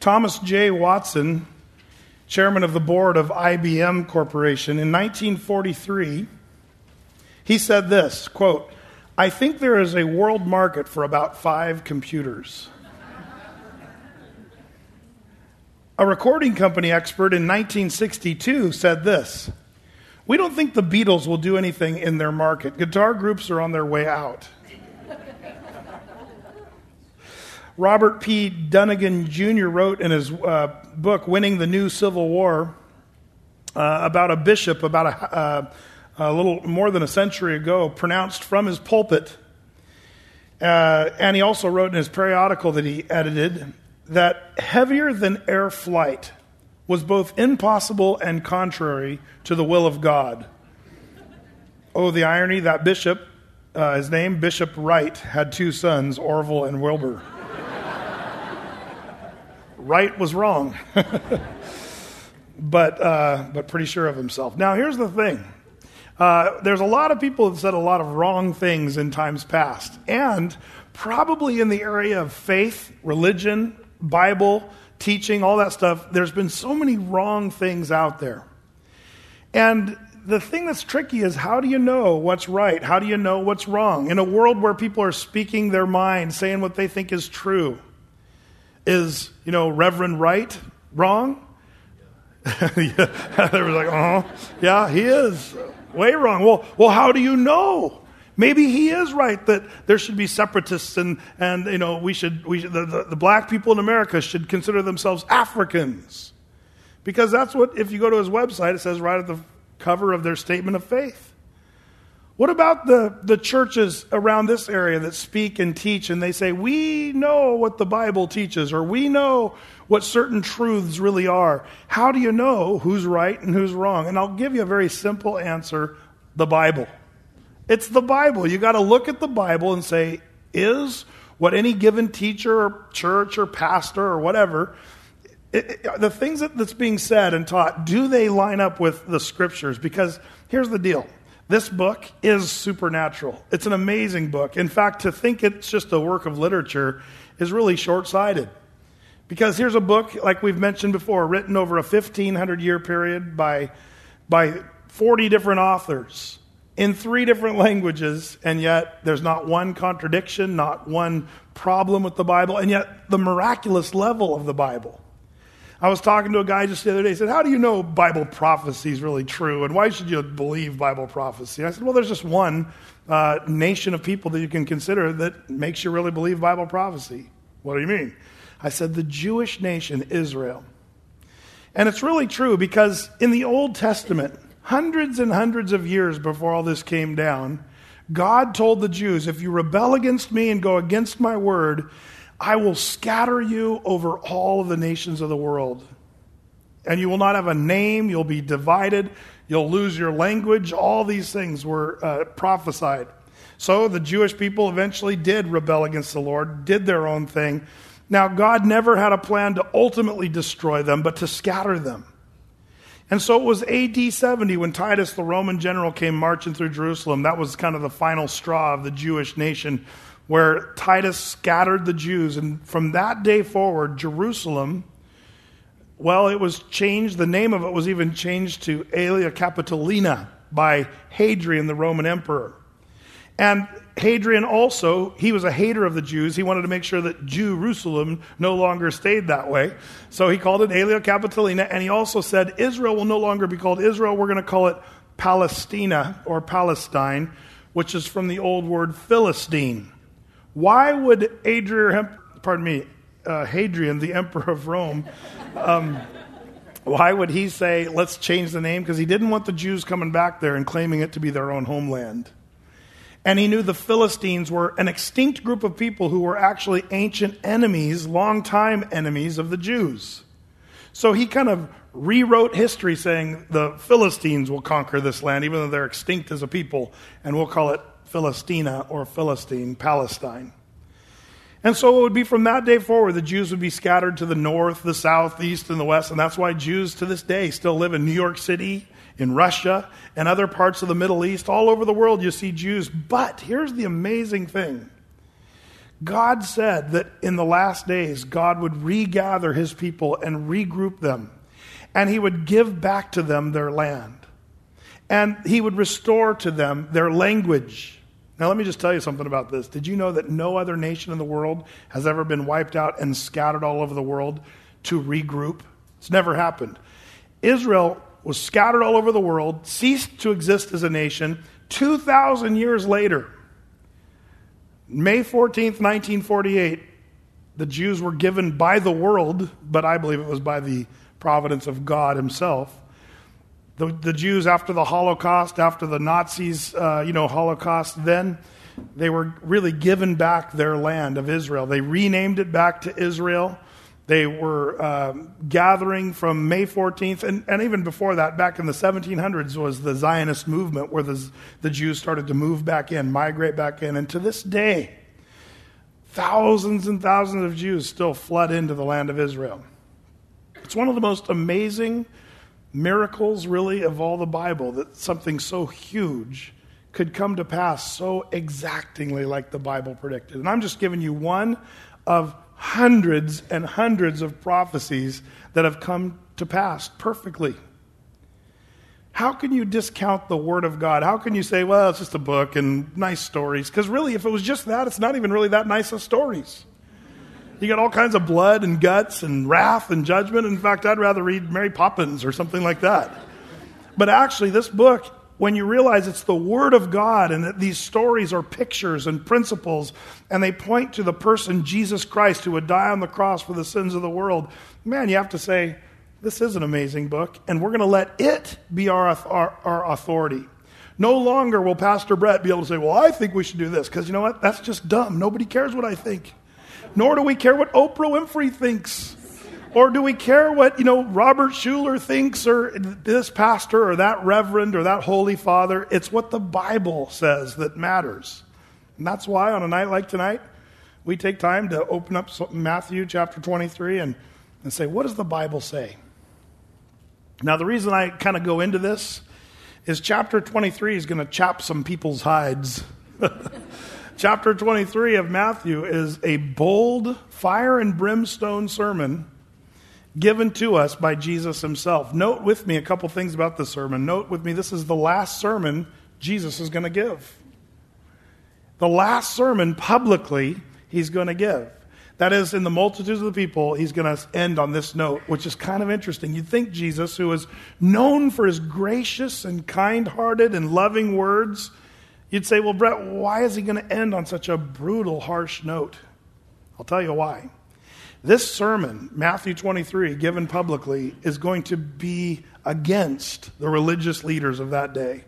Thomas J. Watson, chairman of the board of IBM Corporation, in 1943, he said this, quote, "I think there is a world market for about 5 computers." A recording company expert in 1962 said this, "We don't think the Beatles will do anything in their market. Guitar groups are on their way out." Robert P. Dunnigan Jr. wrote in his book, Winning the New Civil War, about a bishop about a little more than a century ago, pronounced from his pulpit. And he also wrote in his periodical that he edited that heavier than air flight was both impossible and contrary to the will of God. Oh, the irony, that bishop, his name, Bishop Wright, had 2 sons, Orville and Wilbur. Wright was wrong, but pretty sure of himself. Now, here's the thing. There's a lot of people that said a lot of wrong things in times past, and probably in the area of faith, religion, Bible, teaching, all that stuff, there's been so many wrong things out there. And the thing that's tricky is, how do you know what's right? How do you know what's wrong? In a world where people are speaking their mind, saying what they think is true, is, Reverend Wright wrong? Yeah, they were like, yeah, he is way wrong. Well, how do you know? Maybe he is right that there should be separatists and we should the black people in America should consider themselves Africans. Because that's what, if you go to his website, it says right at the cover of their statement of faith. What about the churches around this area that speak and teach and they say, we know what the Bible teaches, or we know what certain truths really are? How do you know who's right and who's wrong? And I'll give you a very simple answer: the Bible. It's the Bible. You got to look at the Bible and say, is what any given teacher or church or pastor or whatever, the things that's being said and taught, do they line up with the scriptures? Because here's the deal. This book is supernatural. It's an amazing book. In fact, to think it's just a work of literature is really short-sighted. Because here's a book, like we've mentioned before, written over a 1,500-year period by 40 different authors in 3 different languages, and yet there's not one contradiction, not one problem with the Bible, and yet the miraculous level of the Bible. I was talking to a guy just the other day. He said, how do you know Bible prophecy is really true? And why should you believe Bible prophecy? I said, well, there's just one nation of people that you can consider that makes you really believe Bible prophecy. What do you mean? I said, the Jewish nation, Israel. And it's really true, because in the Old Testament, hundreds and hundreds of years before all this came down, God told the Jews, if you rebel against me and go against my word, I will scatter you over all of the nations of the world. And you will not have a name, you'll be divided, you'll lose your language. All these things were prophesied. So the Jewish people eventually did rebel against the Lord, did their own thing. Now, God never had a plan to ultimately destroy them, but to scatter them. And so it was AD 70 when Titus, the Roman general, came marching through Jerusalem. That was kind of the final straw of the Jewish nation, where Titus scattered the Jews. And from that day forward, Jerusalem, well, it was changed. The name of it was even changed to Aelia Capitolina by Hadrian, the Roman emperor. And Hadrian also, he was a hater of the Jews. He wanted to make sure that Jerusalem no longer stayed that way. So he called it Aelia Capitolina. And he also said, Israel will no longer be called Israel. We're going to call it Palestina, or Palestine, which is from the old word Philistine. Why would Hadrian, the emperor of Rome, why would he say, let's change the name? Because he didn't want the Jews coming back there and claiming it to be their own homeland. And he knew the Philistines were an extinct group of people who were actually ancient enemies, longtime enemies of the Jews. So he kind of rewrote history, saying the Philistines will conquer this land, even though they're extinct as a people, and we'll call it Philistina, or Philistine, Palestine. And so it would be from that day forward, the Jews would be scattered to the north, the south, the east, and the west. And that's why Jews to this day still live in New York City, in Russia, and other parts of the Middle East. All over the world you see Jews. But here's the amazing thing. God said that in the last days, God would regather his people and regroup them. And he would give back to them their land. And he would restore to them their language. Now let me just tell you something about this. Did you know that no other nation in the world has ever been wiped out and scattered all over the world to regroup? It's never happened. Israel was scattered all over the world, ceased to exist as a nation 2,000 years later. May 14th, 1948, the Jews were given by the world, but I believe it was by the providence of God himself. The Jews, after the Holocaust, after the Nazis, Holocaust, then they were really given back their land of Israel. They renamed it back to Israel. They were gathering from May 14th, and even before that, back in the 1700s, was the Zionist movement where the Jews started to move back in, migrate back in. And to this day, thousands and thousands of Jews still flood into the land of Israel. It's one of the most amazing miracles, really, of all the Bible, that something so huge could come to pass so exactingly like the Bible predicted. And I'm just giving you one of hundreds and hundreds of prophecies that have come to pass perfectly. How can you discount the Word of God? How can you say, well, it's just a book and nice stories? Because really, if it was just that, it's not even really that nice of stories. You got all kinds of blood and guts and wrath and judgment. In fact, I'd rather read Mary Poppins or something like that. But actually, this book, when you realize it's the Word of God and that these stories are pictures and principles and they point to the person Jesus Christ who would die on the cross for the sins of the world, man, you have to say, this is an amazing book, and we're going to let it be our authority. No longer will Pastor Brett be able to say, well, I think we should do this, because you know what? That's just dumb. Nobody cares what I think. Nor do we care what Oprah Winfrey thinks. Or do we care what, Robert Schuller thinks, or this pastor, or that reverend, or that holy father. It's what the Bible says that matters. And that's why on a night like tonight, we take time to open up Matthew chapter 23 and say, what does the Bible say? Now, the reason I kind of go into this is chapter 23 is going to chop some people's hides. Chapter 23 of Matthew is a bold fire and brimstone sermon given to us by Jesus himself. Note with me a couple things about the sermon. Note with me, this is the last sermon Jesus is going to give. The last sermon publicly he's going to give. That is, in the multitudes of the people, he's going to end on this note, which is kind of interesting. You'd think Jesus, who is known for his gracious and kind-hearted and loving words, you'd say, well, Brett, why is he going to end on such a brutal, harsh note? I'll tell you why. This sermon, Matthew 23, given publicly, is going to be against the religious leaders of that day.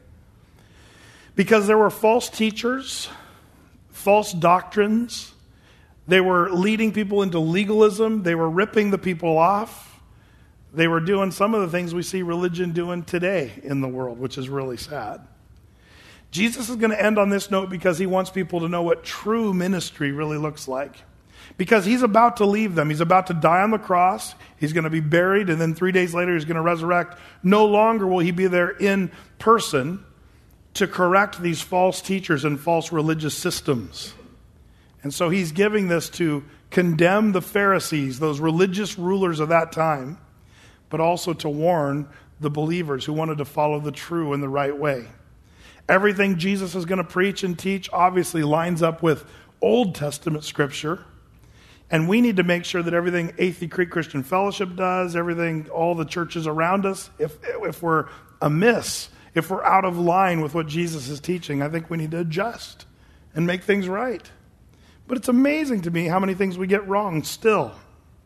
Because there were false teachers, false doctrines. They were leading people into legalism. They were ripping the people off. They were doing some of the things we see religion doing today in the world, which is really sad. Jesus is going to end on this note because he wants people to know what true ministry really looks like. Because he's about to leave them. He's about to die on the cross. He's going to be buried, and then 3 days later he's going to resurrect. No longer will he be there in person to correct these false teachers and false religious systems. And so he's giving this to condemn the Pharisees, those religious rulers of that time, but also to warn the believers who wanted to follow the true and the right way. Everything Jesus is going to preach and teach obviously lines up with Old Testament scripture. And we need to make sure that everything Athey Creek Christian Fellowship does, everything, all the churches around us, if we're amiss, if we're out of line with what Jesus is teaching, I think we need to adjust and make things right. But it's amazing to me how many things we get wrong still.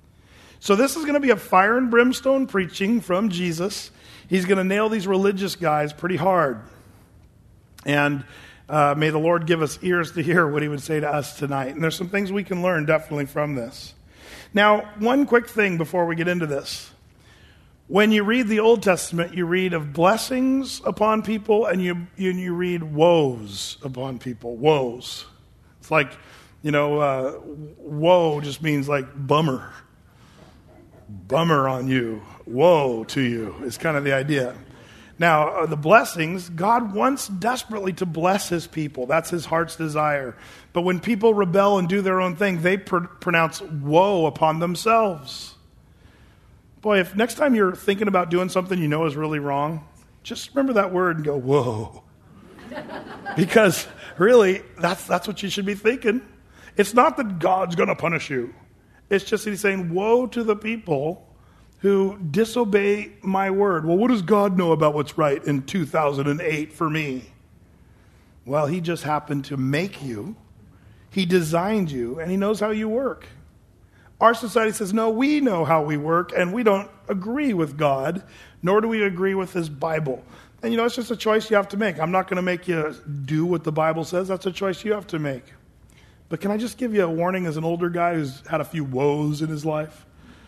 So this is going to be a fire and brimstone preaching from Jesus. He's going to nail these religious guys pretty hard. And may the Lord give us ears to hear what he would say to us tonight. And there's some things we can learn definitely from this. Now, one quick thing before we get into this. When you read the Old Testament, you read of blessings upon people and you read woes upon people. Woes. It's like, woe just means like bummer. Bummer on you. Woe to you is kind of the idea. Now, the blessings, God wants desperately to bless his people. That's his heart's desire. But when people rebel and do their own thing, they pronounce woe upon themselves. Boy, if next time you're thinking about doing something you know is really wrong, just remember that word and go, whoa. Because really, that's what you should be thinking. It's not that God's going to punish you. It's just that he's saying, woe to the people who disobey my word. Well, what does God know about what's right in 2008 for me? Well, he just happened to make you. He designed you, and he knows how you work. Our society says, no, we know how we work, and we don't agree with God, nor do we agree with his Bible. And it's just a choice you have to make. I'm not going to make you do what the Bible says. That's a choice you have to make. But can I just give you a warning as an older guy who's had a few woes in his life?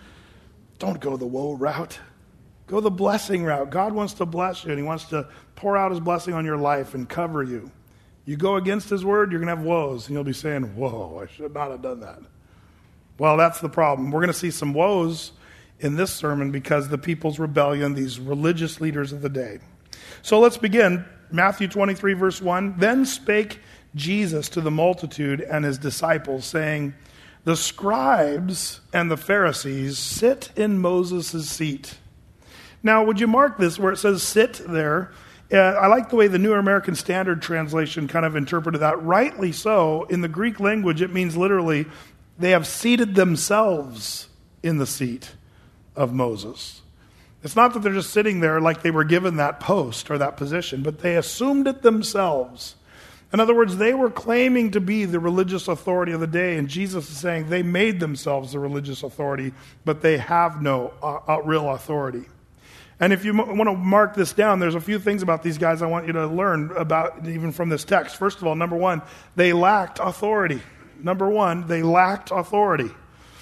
Don't go the woe route. Go the blessing route. God wants to bless you, and he wants to pour out his blessing on your life and cover you. You go against his word, you're going to have woes, and you'll be saying, whoa, I should not have done that. Well, that's the problem. We're going to see some woes in this sermon because the people's rebellion, these religious leaders of the day. So let's begin. Matthew 23, verse 1. Then spake Jesus to the multitude and his disciples, saying, the scribes and the Pharisees sit in Moses' seat. Now, would you mark this where it says sit there? I like the way the New American Standard Translation kind of interpreted that. Rightly so. In the Greek language, it means literally they have seated themselves in the seat of Moses. It's not that they're just sitting there like they were given that post or that position, but they assumed it themselves. In other words, they were claiming to be the religious authority of the day, and Jesus is saying they made themselves the religious authority, but they have no real authority. And if you want to mark this down, there's a few things about these guys I want you to learn about even from this text. First of all, number one, they lacked authority. Number one, they lacked authority.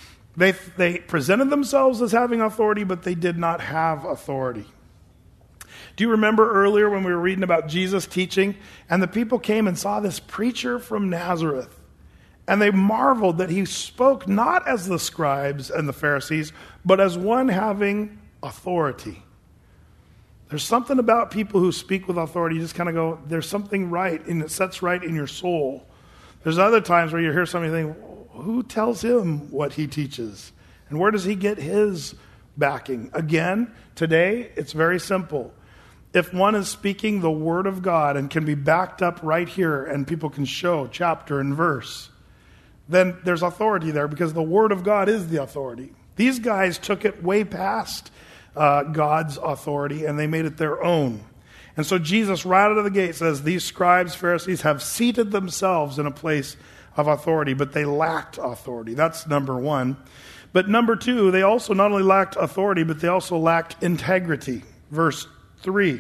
They presented themselves as having authority, but they did not have authority. Do you remember earlier when we were reading about Jesus teaching, and the people came and saw this preacher from Nazareth, and they marveled that he spoke not as the scribes and the Pharisees, but as one having authority. There's something about people who speak with authority. You just kind of go, there's something right, and it sets right in your soul. There's other times where you hear somebody think, who tells him what he teaches? And where does he get his backing? Again, today, it's very simple. If one is speaking the word of God and can be backed up right here and people can show chapter and verse, then there's authority there because the word of God is the authority. These guys took it way past God's authority and they made it their own. And so Jesus right out of the gate says these scribes, Pharisees have seated themselves in a place of authority, but they lacked authority. That's number one. But number two, they also not only lacked authority, but they also lacked integrity. Verse 3.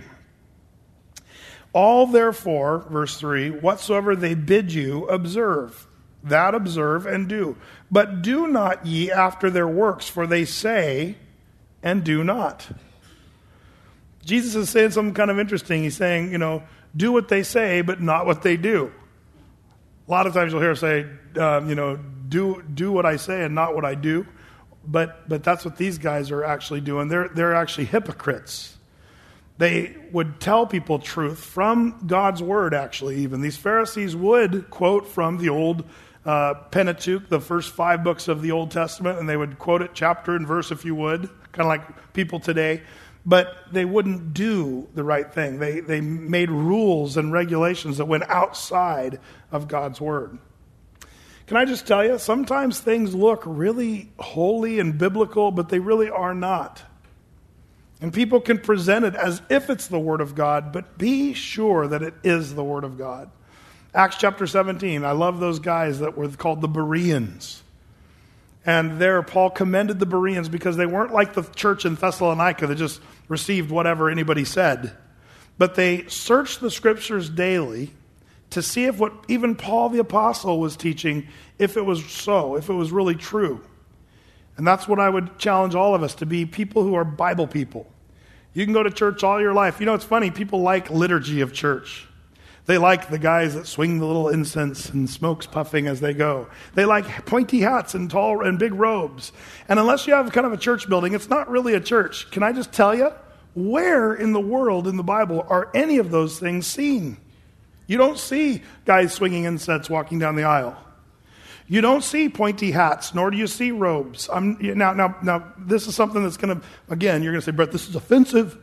All therefore, verse 3, whatsoever they bid you, observe. That observe and do. But do not ye after their works, for they say and do not. Jesus is saying something kind of interesting. He's saying, do what they say, but not what they do. A lot of times you'll hear us say, do what I say and not what I do. But that's what these guys are actually doing. They're actually hypocrites. They would tell people truth from God's word, actually, even. These Pharisees would quote from the old Pentateuch, the first 5 books of the Old Testament, and they would quote it chapter and verse, if you would, kind of like people today. But they wouldn't do the right thing. They made rules and regulations that went outside of God's word. Can I just tell you, sometimes things look really holy and biblical, but they really are not. And people can present it as if it's the Word of God, but be sure that it is the Word of God. Acts chapter 17, I love those guys that were called the Bereans. And there Paul commended the Bereans because they weren't like the church in Thessalonica that just received whatever anybody said. But they searched the Scriptures daily to see if what even Paul the Apostle was teaching, if it was so, if it was really true. And that's what I would challenge all of us to be, people who are Bible people. You can go to church all your life. It's funny, people like liturgy of church. They like the guys that swing the little incense and smokes puffing as they go. They like pointy hats and tall and big robes. And unless you have kind of a church building, it's not really a church. Can I just tell you, Where in the world in the Bible are any of those things seen? You don't see guys swinging insets walking down the aisle. You don't see pointy hats, nor do you see robes. Now, this is something that's going to, again, you're going to say, Brett, this is offensive.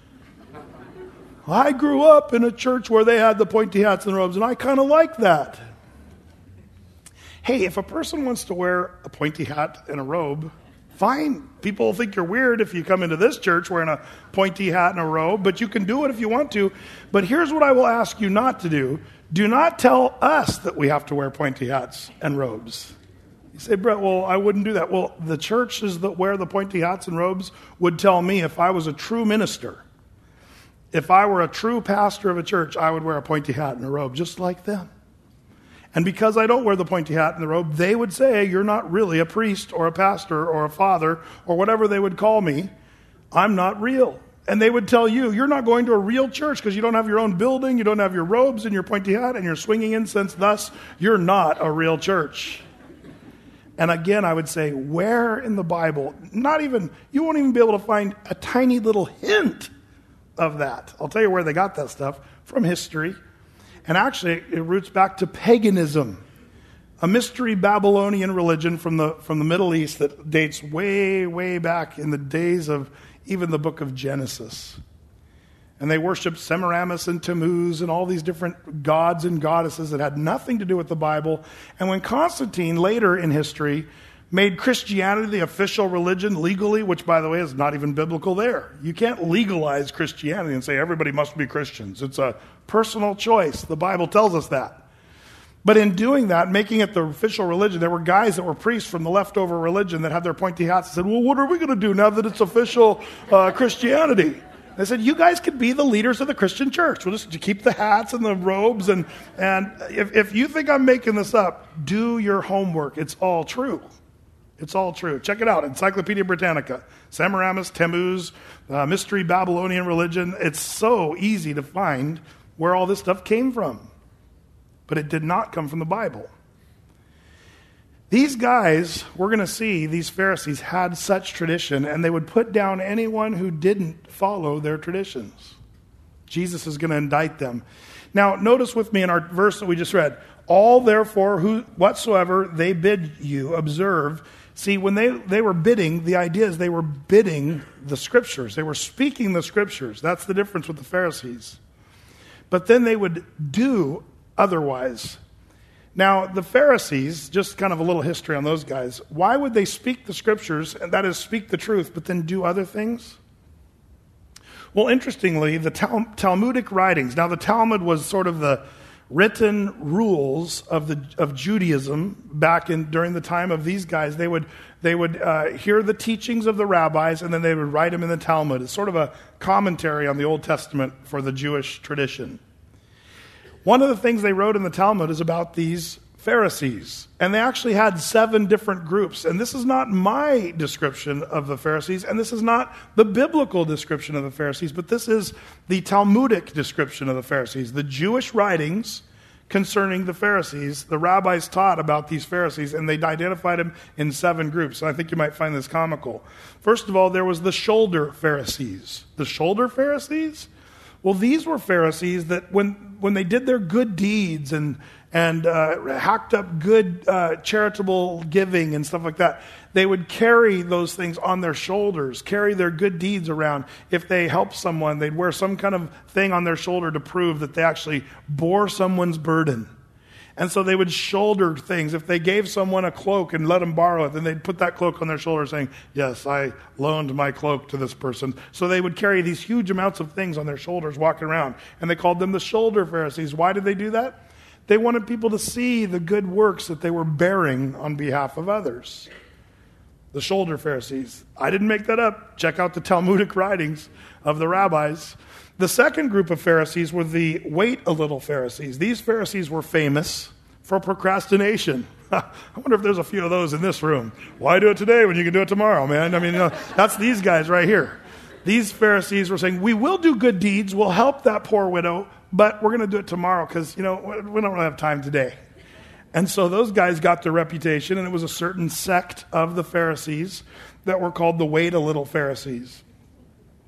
I grew up in a church where they had the pointy hats and robes, and I kind of like that. Hey, if a person wants to wear a pointy hat and a robe, fine. People think you're weird if you come into this church wearing a pointy hat and a robe, but you can do it if you want to. But here's what I will ask you not to do. Do not tell us that we have to wear pointy hats and robes. You say, Brett, well, I wouldn't do that. Well, the churches that wear the pointy hats and robes would tell me if I was a true minister, if I were a true pastor of a church, I would wear a pointy hat and a robe just like them. And because I don't wear the pointy hat and the robe, they would say, you're not really a priest or a pastor or a father or whatever they would call me. I'm not real. And they would tell you, you're not going to a real church because you don't have your own building, you don't have your robes and your pointy hat and you're swinging incense. Thus, you're not a real church. And again, I would say, where in the Bible, you won't even be able to find a tiny little hint of that. I'll tell you where they got that stuff, from history. And actually, it roots back to paganism, a mystery Babylonian religion from the Middle East that dates way, way back in the days of even the book of Genesis. And they worshiped Semiramis and Tammuz and all these different gods and goddesses that had nothing to do with the Bible. And when Constantine, later in history, made Christianity the official religion legally, which, by the way, is not even biblical there. You can't legalize Christianity and say everybody must be Christians. It's a personal choice. The Bible tells us that. But in doing that, making it the official religion, there were guys that were priests from the leftover religion that had their pointy hats and said, well, what are we going to do now that it's official Christianity? They said, you guys could be the leaders of the Christian church. We'll just keep the hats and the robes. And if you think I'm making this up, do your homework. It's all true. It's all true. Check it out. Encyclopedia Britannica. Semiramis, Tammuz, mystery Babylonian religion. It's so easy to find where all this stuff came from. But it did not come from the Bible. These guys, we're going to see, these Pharisees had such tradition, and they would put down anyone who didn't follow their traditions. Jesus is going to indict them. Now, notice with me in our verse that we just read, all therefore whatsoever they bid you observe. See, when they were bidding, the idea is they were bidding the Scriptures. They were speaking the Scriptures. That's the difference with the Pharisees. But then they would do otherwise. Now, the Pharisees, just kind of a little history on those guys, why would they speak the Scriptures, and that is speak the truth, but then do other things? Well, interestingly, the Talmudic writings, now the Talmud was sort of the written rules of Judaism back during the time of these guys. They would hear the teachings of the rabbis, and then they would write them in the Talmud. It's sort of a commentary on the Old Testament for the Jewish tradition. One of the things they wrote in the Talmud is about these Pharisees. And they actually had 7 different groups. And this is not my description of the Pharisees, and this is not the biblical description of the Pharisees, but this is the Talmudic description of the Pharisees. The Jewish writings concerning the Pharisees, the rabbis taught about these Pharisees, and they identified them in 7 groups. And I think you might find this comical. First of all, there was the shoulder Pharisees. The shoulder Pharisees? Well, these were Pharisees that when they did their good deeds and hacked up good charitable giving and stuff like that, they would carry those things on their shoulders, carry their good deeds around. If they helped someone, they'd wear some kind of thing on their shoulder to prove that they actually bore someone's burden. And so they would shoulder things. If they gave someone a cloak and let them borrow it, then they'd put that cloak on their shoulder saying, yes, I loaned my cloak to this person. So they would carry these huge amounts of things on their shoulders walking around. And they called them the shoulder Pharisees. Why did they do that? They wanted people to see the good works that they were bearing on behalf of others. The shoulder Pharisees. I didn't make that up. Check out the Talmudic writings of the rabbis. The second group of Pharisees were the wait a little Pharisees. These Pharisees were famous for procrastination. I wonder if there's a few of those in this room. Why do it today when you can do it tomorrow, man? I mean, that's these guys right here. These Pharisees were saying, we will do good deeds, we'll help that poor widow, but we're going to do it tomorrow because, we don't really have time today. And so those guys got their reputation, and it was a certain sect of the Pharisees that were called the wait a little Pharisees.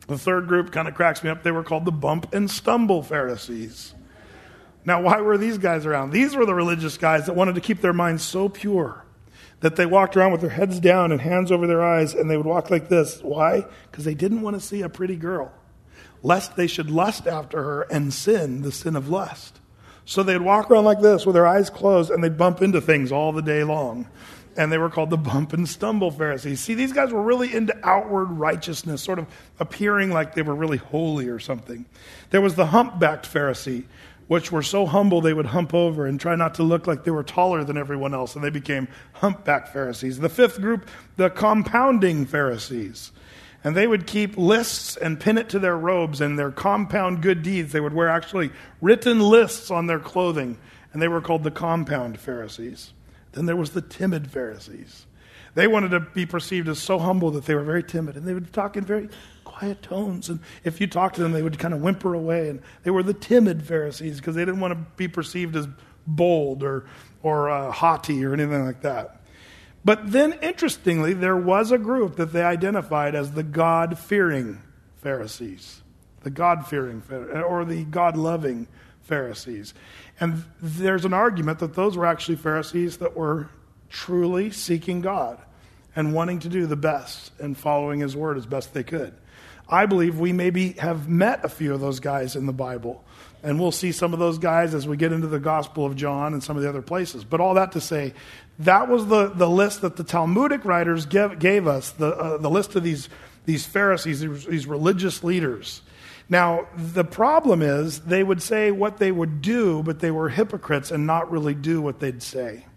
The third group kind of cracks me up. They were called the bump and stumble Pharisees. Now, why were these guys around? These were the religious guys that wanted to keep their minds so pure that they walked around with their heads down and hands over their eyes, and they would walk like this. Why? Because they didn't want to see a pretty girl, lest they should lust after her and sin, the sin of lust. So they'd walk around like this with their eyes closed, and they'd bump into things all the day long. And they were called the bump and stumble Pharisees. See, these guys were really into outward righteousness, sort of appearing like they were really holy or something. There was the humpbacked Pharisee, which were so humble they would hump over and try not to look like they were taller than everyone else, and they became humpback Pharisees. The fifth group, the compounding Pharisees. And they would keep lists and pin it to their robes and their compound good deeds. They would wear actually written lists on their clothing, and they were called the compound Pharisees. Then there was the timid Pharisees. They wanted to be perceived as so humble that they were very timid, and they would talk in very quiet tones. And if you talked to them, they would kind of whimper away. And they were the timid Pharisees because they didn't want to be perceived as bold or haughty or anything like that. But then, interestingly, there was a group that they identified as the God-fearing Pharisees, the God-fearing or the God-loving Pharisees. And there's an argument that those were actually Pharisees that were truly seeking God and wanting to do the best and following his word as best they could. I believe we maybe have met a few of those guys in the Bible, and we'll see some of those guys as we get into the Gospel of John and some of the other places. But all that to say, that was the list that the Talmudic writers gave us, the list of these Pharisees, these religious leaders. Now, the problem is they would say what they would do, but they were hypocrites and not really do what they'd say.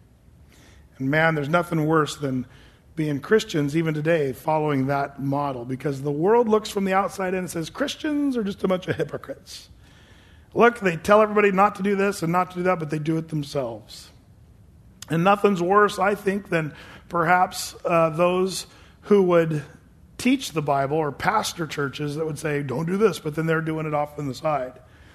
And man, there's nothing worse than being Christians, even today, following that model, because the world looks from the outside in and says, Christians are just a bunch of hypocrites. Look, they tell everybody not to do this and not to do that, but they do it themselves. And nothing's worse, I think, than perhaps those who would teach the Bible or pastor churches that would say, don't do this, but then they're doing it off on the side.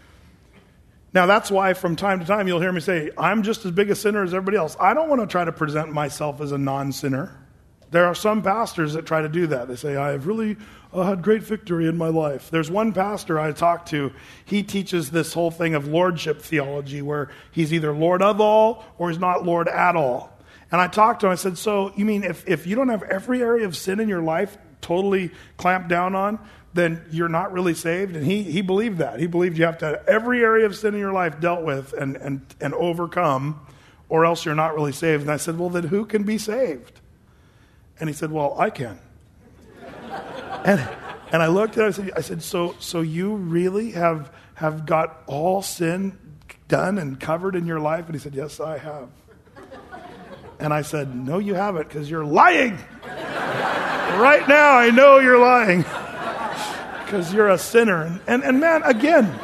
Now, that's why from time to time you'll hear me say, I'm just as big a sinner as everybody else. I don't want to try to present myself as a non-sinner. There are some pastors that try to do that. They say, I have really had great victory in my life. There's one pastor I talked to. He teaches this whole thing of lordship theology where he's either Lord of all or he's not Lord at all. And I talked to him. I said, so you mean if you don't have every area of sin in your life totally clamped down on, then you're not really saved? And he believed that. He believed you have to have every area of sin in your life dealt with and overcome, or else you're not really saved. And I said, well, then who can be saved? And he said, well, I can. and I looked at him, I said, so you really have got all sin done and covered in your life? And he said, yes, I have. And I said, no, you haven't, because you're lying. Right now, I know you're lying. Because you're a sinner. And man, again,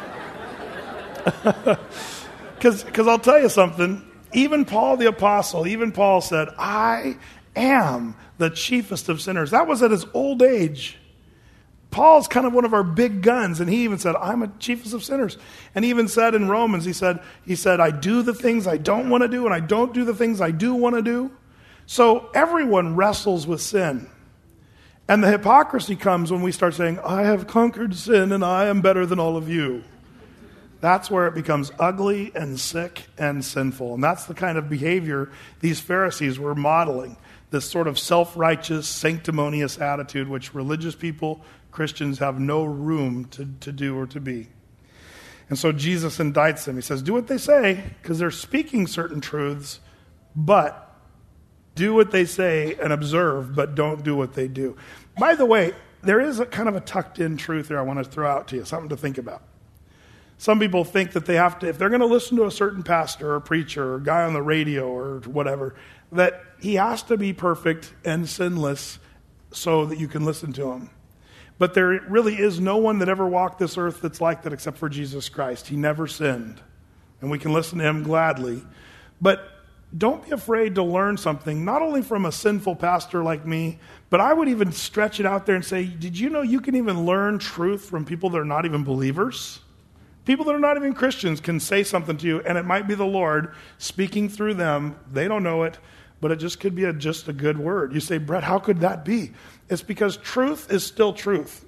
because I'll tell you something. Even Paul the Apostle, Paul said, I am the chiefest of sinners. That was at his old age. Paul's kind of one of our big guns, and he even said, I'm a chiefest of sinners. And he even said in Romans, he said, I do the things I don't want to do, and I don't do the things I do want to do. So everyone wrestles with sin. And the hypocrisy comes when we start saying, I have conquered sin, and I am better than all of you. That's where it becomes ugly and sick and sinful. And that's the kind of behavior these Pharisees were modeling. This sort of self-righteous, sanctimonious attitude, which religious people, Christians, have no room to do or to be. And so Jesus indicts them. He says, do what they say, because they're speaking certain truths, but do what they say and observe, but don't do what they do. By the way, there is a kind of a tucked-in truth there I want to throw out to you, something to think about. Some people think that they have to, if they're going to listen to a certain pastor or preacher or guy on the radio or whatever, that he has to be perfect and sinless so that you can listen to him. But there really is no one that ever walked this earth that's like that except for Jesus Christ. He never sinned. And we can listen to him gladly. But don't be afraid to learn something, not only from a sinful pastor like me, but I would even stretch it out there and say, did you know you can even learn truth from people that are not even believers? People that are not even Christians can say something to you, and it might be the Lord speaking through them. They don't know it, but it just could be just a good word. You say, Brett, how could that be? It's because truth is still truth.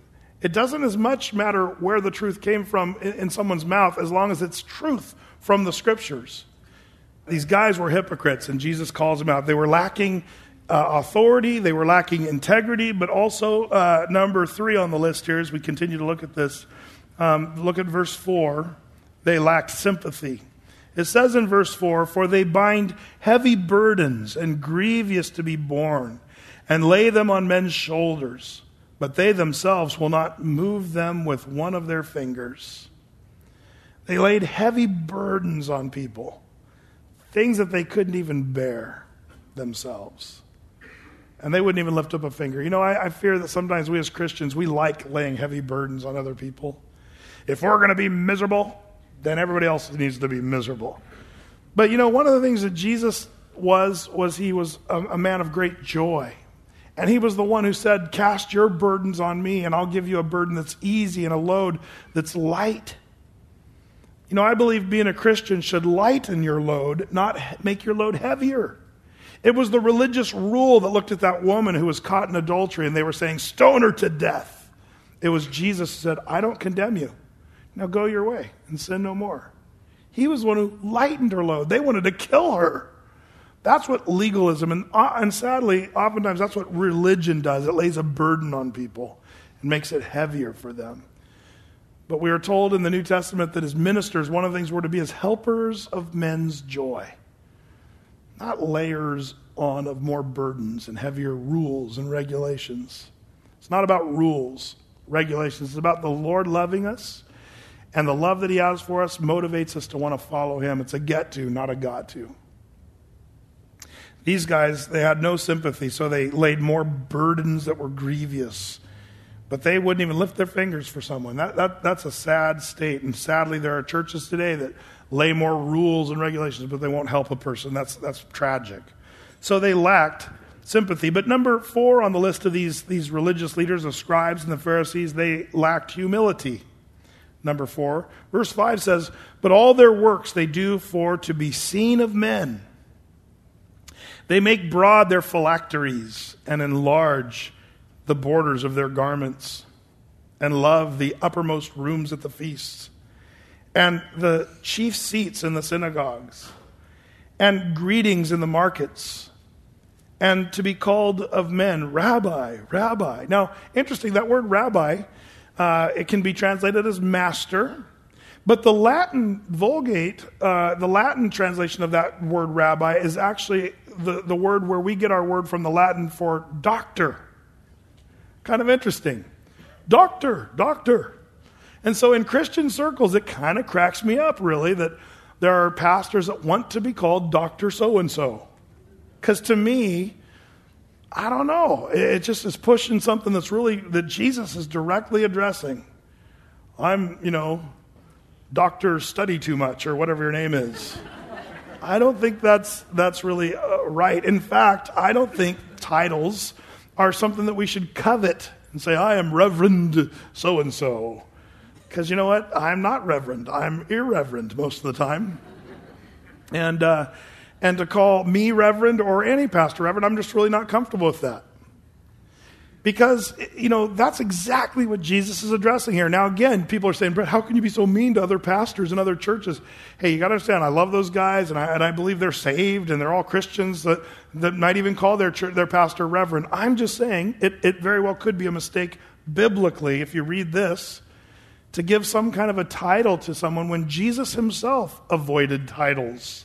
It doesn't as much matter where the truth came from in someone's mouth as long as it's truth from the Scriptures. These guys were hypocrites, and Jesus calls them out. They were lacking authority, they were lacking integrity, but also number 3 on the list here as we continue to look at this. Look at verse 4. They lacked sympathy. It says in verse 4, "For they bind heavy burdens and grievous to be borne, and lay them on men's shoulders, but they themselves will not move them with one of their fingers." They laid heavy burdens on people, things that they couldn't even bear themselves. And they wouldn't even lift up a finger. You know, I fear that sometimes we as Christians, we like laying heavy burdens on other people. If we're going to be miserable, then everybody else needs to be miserable. But you know, one of the things that Jesus was he was a man of great joy. And he was the one who said, "Cast your burdens on me, and I'll give you a burden that's easy and a load that's light." You know, I believe being a Christian should lighten your load, not make your load heavier. It was the religious rule that looked at that woman who was caught in adultery, and they were saying, "Stone her to death." It was Jesus who said, "I don't condemn you. Now go your way and sin no more." He was the one who lightened her load. They wanted to kill her. That's what legalism, and sadly, oftentimes that's what religion does. It lays a burden on people and makes it heavier for them. But we are told in the New Testament that as ministers, one of the things we're to be as helpers of men's joy, not layers on of more burdens and heavier rules and regulations. It's not about rules, regulations. It's about the Lord loving us, and the love that he has for us motivates us to want to follow him. It's a get to, not a got to. These guys, they had no sympathy, so they laid more burdens that were grievous. But they wouldn't even lift their fingers for someone. That's a sad state. And sadly, there are churches today that lay more rules and regulations, but they won't help a person. That's tragic. So they lacked sympathy. But number 4 on the list of these religious leaders, the scribes and the Pharisees, they lacked humility. Number 4. Verse 5 says, "But all their works they do for to be seen of men. They make broad their phylacteries and enlarge the borders of their garments, and love the uppermost rooms at the feasts, and the chief seats in the synagogues, and greetings in the markets, and to be called of men, Rabbi, Rabbi." Now, interesting, that word rabbi, it can be translated as master, but the Latin Vulgate, the Latin translation of that word rabbi is actually the word where we get our word from the Latin for doctor. Kind of interesting. Doctor, doctor. And so in Christian circles, it kind of cracks me up, really, that there are pastors that want to be called Dr. So-and-so. Because to me, I don't know. It just is pushing something that Jesus is directly addressing. I'm, Dr. Study Too Much, or whatever your name is. I don't think that's really right. In fact, I don't think titles are something that we should covet and say, "I am Reverend so-and-so." Because you know what? I'm not reverend. I'm irreverent most of the time. And to call me reverend or any pastor reverend, I'm just really not comfortable with that. Because, that's exactly what Jesus is addressing here. Now, again, people are saying, "Brett, how can you be so mean to other pastors and other churches?" Hey, you got to understand, I love those guys, and I believe they're saved, and they're all Christians that might even call their pastor reverend. I'm just saying, it very well could be a mistake biblically, if you read this, to give some kind of a title to someone when Jesus himself avoided titles.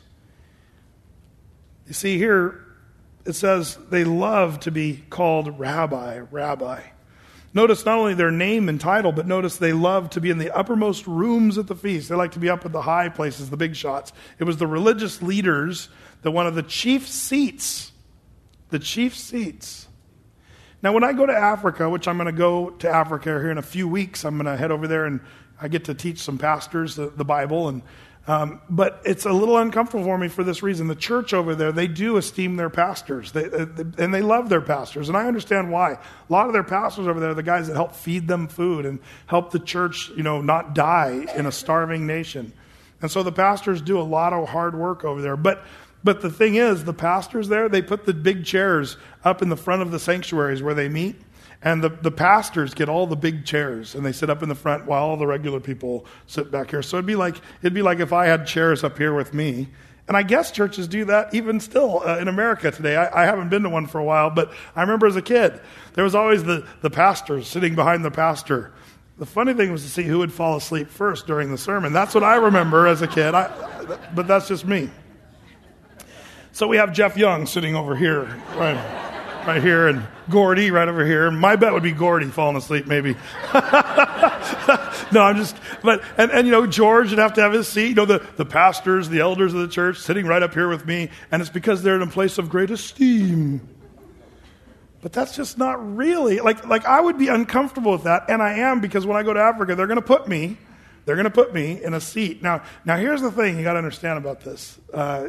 You see here, it says they love to be called Rabbi, Rabbi. Notice not only their name and title, but notice they love to be in the uppermost rooms at the feast. They like to be up at the high places, the big shots. It was the religious leaders that wanted the chief seats. The chief seats. Now, when I go to Africa, which I'm going to go to Africa here in a few weeks, I'm going to head over there and I get to teach some pastors the Bible, but it's a little uncomfortable for me for this reason. The church over there, they do esteem their pastors, and they love their pastors, and I understand why. A lot of their pastors over there are the guys that help feed them food and help the church, not die in a starving nation. And so the pastors do a lot of hard work over there. But the thing is, the pastors there, they put the big chairs up in the front of the sanctuaries where they meet, And the pastors get all the big chairs, and they sit up in the front while all the regular people sit back here. So it'd be like if I had chairs up here with me. And I guess churches do that even still in America today. I haven't been to one for a while, but I remember as a kid, there was always the pastor sitting behind the pastor. The funny thing was to see who would fall asleep first during the sermon. That's what I remember as a kid, but that's just me. So we have Jeff Young sitting over here, right here, and Gordy right over here. My bet would be Gordy falling asleep, maybe. No, and George would have to have his seat. The pastors, the elders of the church sitting right up here with me, and it's because they're in a place of great esteem. But that's just not really, like I would be uncomfortable with that, and I am, because when I go to Africa, they're going to put me in a seat. Now here's the thing you got to understand about this.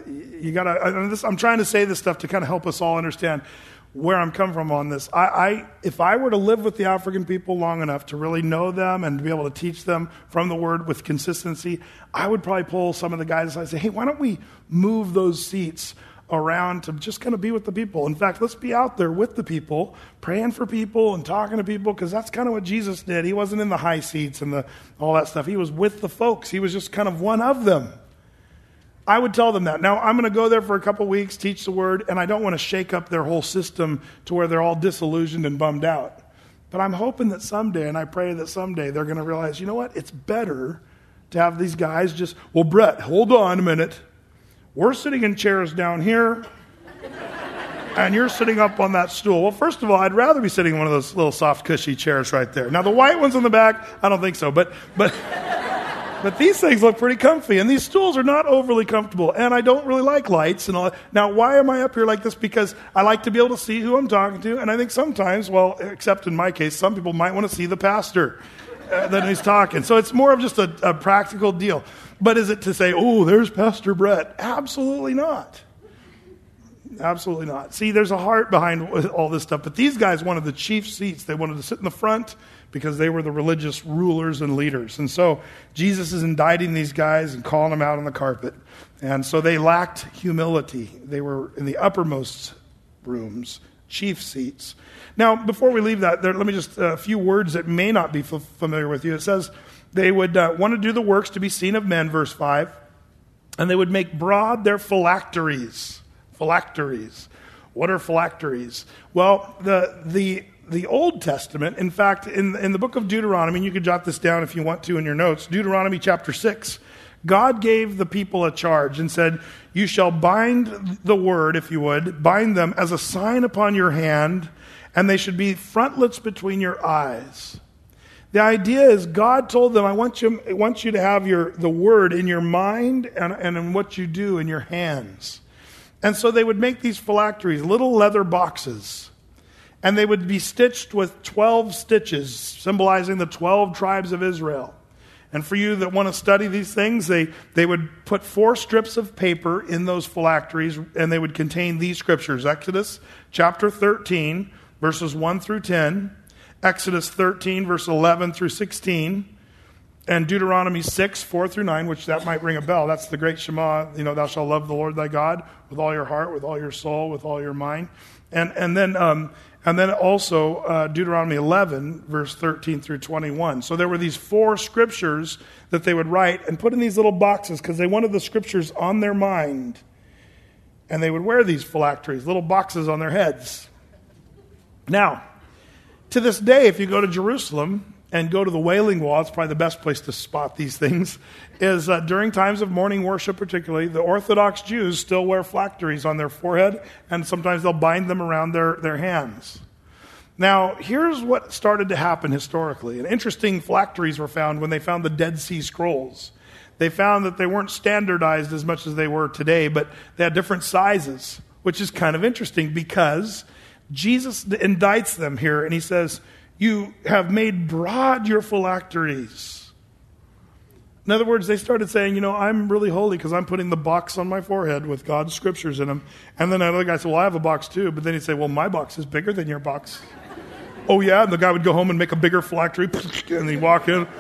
I'm trying to say this stuff to kind of help us all understand where I'm coming from on this. If I were to live with the African people long enough to really know them and to be able to teach them from the Word with consistency, I would probably pull some of the guys aside and say, hey, why don't we move those seats around to just kind of be with the people. In fact, let's be out there with the people, praying for people and talking to people, because that's kind of what Jesus did. He wasn't in the high seats and all that stuff. He was with the folks. He was just kind of one of them. I would tell them that. Now, I'm going to go there for a couple weeks, teach the Word, and I don't want to shake up their whole system to where they're all disillusioned and bummed out. But I'm hoping that someday, and I pray that someday, they're going to realize, you know what? It's better to have these guys just, well, Brett, hold on a minute. We're sitting in chairs down here, and you're sitting up on that stool. Well, first of all, I'd rather be sitting in one of those little soft, cushy chairs right there. Now, the white ones in the back, I don't think so, but these things look pretty comfy, and these stools are not overly comfortable, and I don't really like lights and all that. Now, why am I up here like this? Because I like to be able to see who I'm talking to, and I think sometimes, well, except in my case, some people might want to see the pastor that he's talking. So it's more of just a practical deal. But is it to say, oh, there's Pastor Brett? Absolutely not. Absolutely not. See, there's a heart behind all this stuff. But these guys wanted the chief seats. They wanted to sit in the front because they were the religious rulers and leaders. And so Jesus is indicting these guys and calling them out on the carpet. And so they lacked humility. They were in the uppermost rooms, chief seats. Now, before we leave that, let me just a few words that may not be familiar with you. It says they would want to do the works to be seen of men, verse 5, and they would make broad their phylacteries. Phylacteries. What are phylacteries? Well, the Old Testament, in fact, in the book of Deuteronomy, and you can jot this down if you want to in your notes, Deuteronomy chapter 6, God gave the people a charge and said, you shall bind the word, if you would, bind them as a sign upon your hand, and they should be frontlets between your eyes. The idea is God told them, I want you to have the word in your mind and in what you do in your hands. And so they would make these phylacteries, little leather boxes, and they would be stitched with 12 stitches, symbolizing the 12 tribes of Israel. And for you that want to study these things, they would put 4 strips of paper in those phylacteries, and they would contain these scriptures. Exodus chapter 13, verses 1 through 10, Exodus 13, verse 11 through 16, and Deuteronomy 6, 4 through 9, which that might ring a bell. That's the great Shema, thou shalt love the Lord thy God with all your heart, with all your soul, with all your mind. And then also Deuteronomy 11, verse 13 through 21. So there were these 4 scriptures that they would write and put in these little boxes because they wanted the scriptures on their mind. And they would wear these phylacteries, little boxes on their heads. Now, to this day, if you go to Jerusalem and go to the Wailing Wall, it's probably the best place to spot these things, is during times of morning worship particularly, the Orthodox Jews still wear phylacteries on their forehead, and sometimes they'll bind them around their hands. Now, here's what started to happen historically. And interesting phylacteries were found when they found the Dead Sea Scrolls. They found that they weren't standardized as much as they were today, but they had different sizes, which is kind of interesting because Jesus indicts them here, and he says, you have made broad your phylacteries. In other words, they started saying, I'm really holy because I'm putting the box on my forehead with God's scriptures in them. And then another guy said, well, I have a box too. But then he'd say, well, my box is bigger than your box. Oh, yeah? And the guy would go home and make a bigger phylactery, and he'd walk in.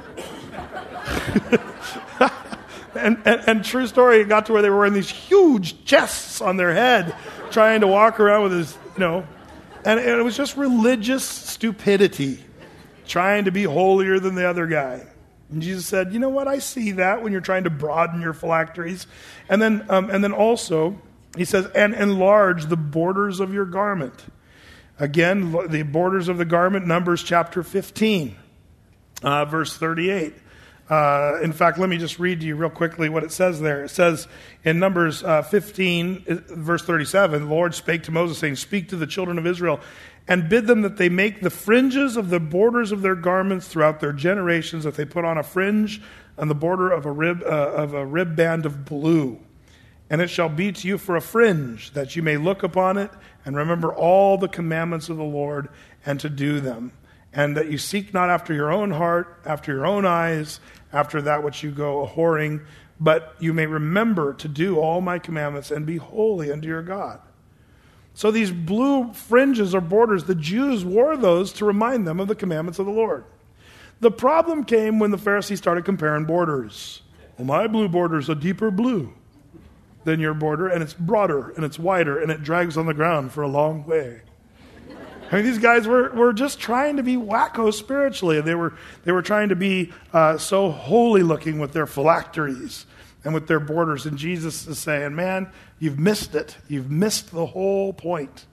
and true story, it got to where they were wearing these huge chests on their head, trying to walk around with his, And it was just religious stupidity, trying to be holier than the other guy. And Jesus said, you know what? I see that when you're trying to broaden your phylacteries. And then also, he says, and enlarge the borders of your garment. Again, the borders of the garment, Numbers chapter 15, verse 38. In fact, let me just read to you real quickly what it says there. It says in Numbers 15, verse 37, the Lord spake to Moses, saying, speak to the children of Israel, and bid them that they make the fringes of the borders of their garments throughout their generations, that they put on a fringe on the border of a rib band of blue. And it shall be to you for a fringe, that you may look upon it and remember all the commandments of the Lord and to do them. And that you seek not after your own heart, after your own eyes, after that which you go a-whoring, but you may remember to do all my commandments and be holy unto your God. So these blue fringes or borders, the Jews wore those to remind them of the commandments of the Lord. The problem came when the Pharisees started comparing borders. Well, my blue border is a deeper blue than your border, and it's broader, and it's wider, and it drags on the ground for a long way. I mean, these guys were just trying to be wacko spiritually. They were trying to be so holy looking with their phylacteries and with their borders. And Jesus is saying, man, you've missed it. You've missed the whole point.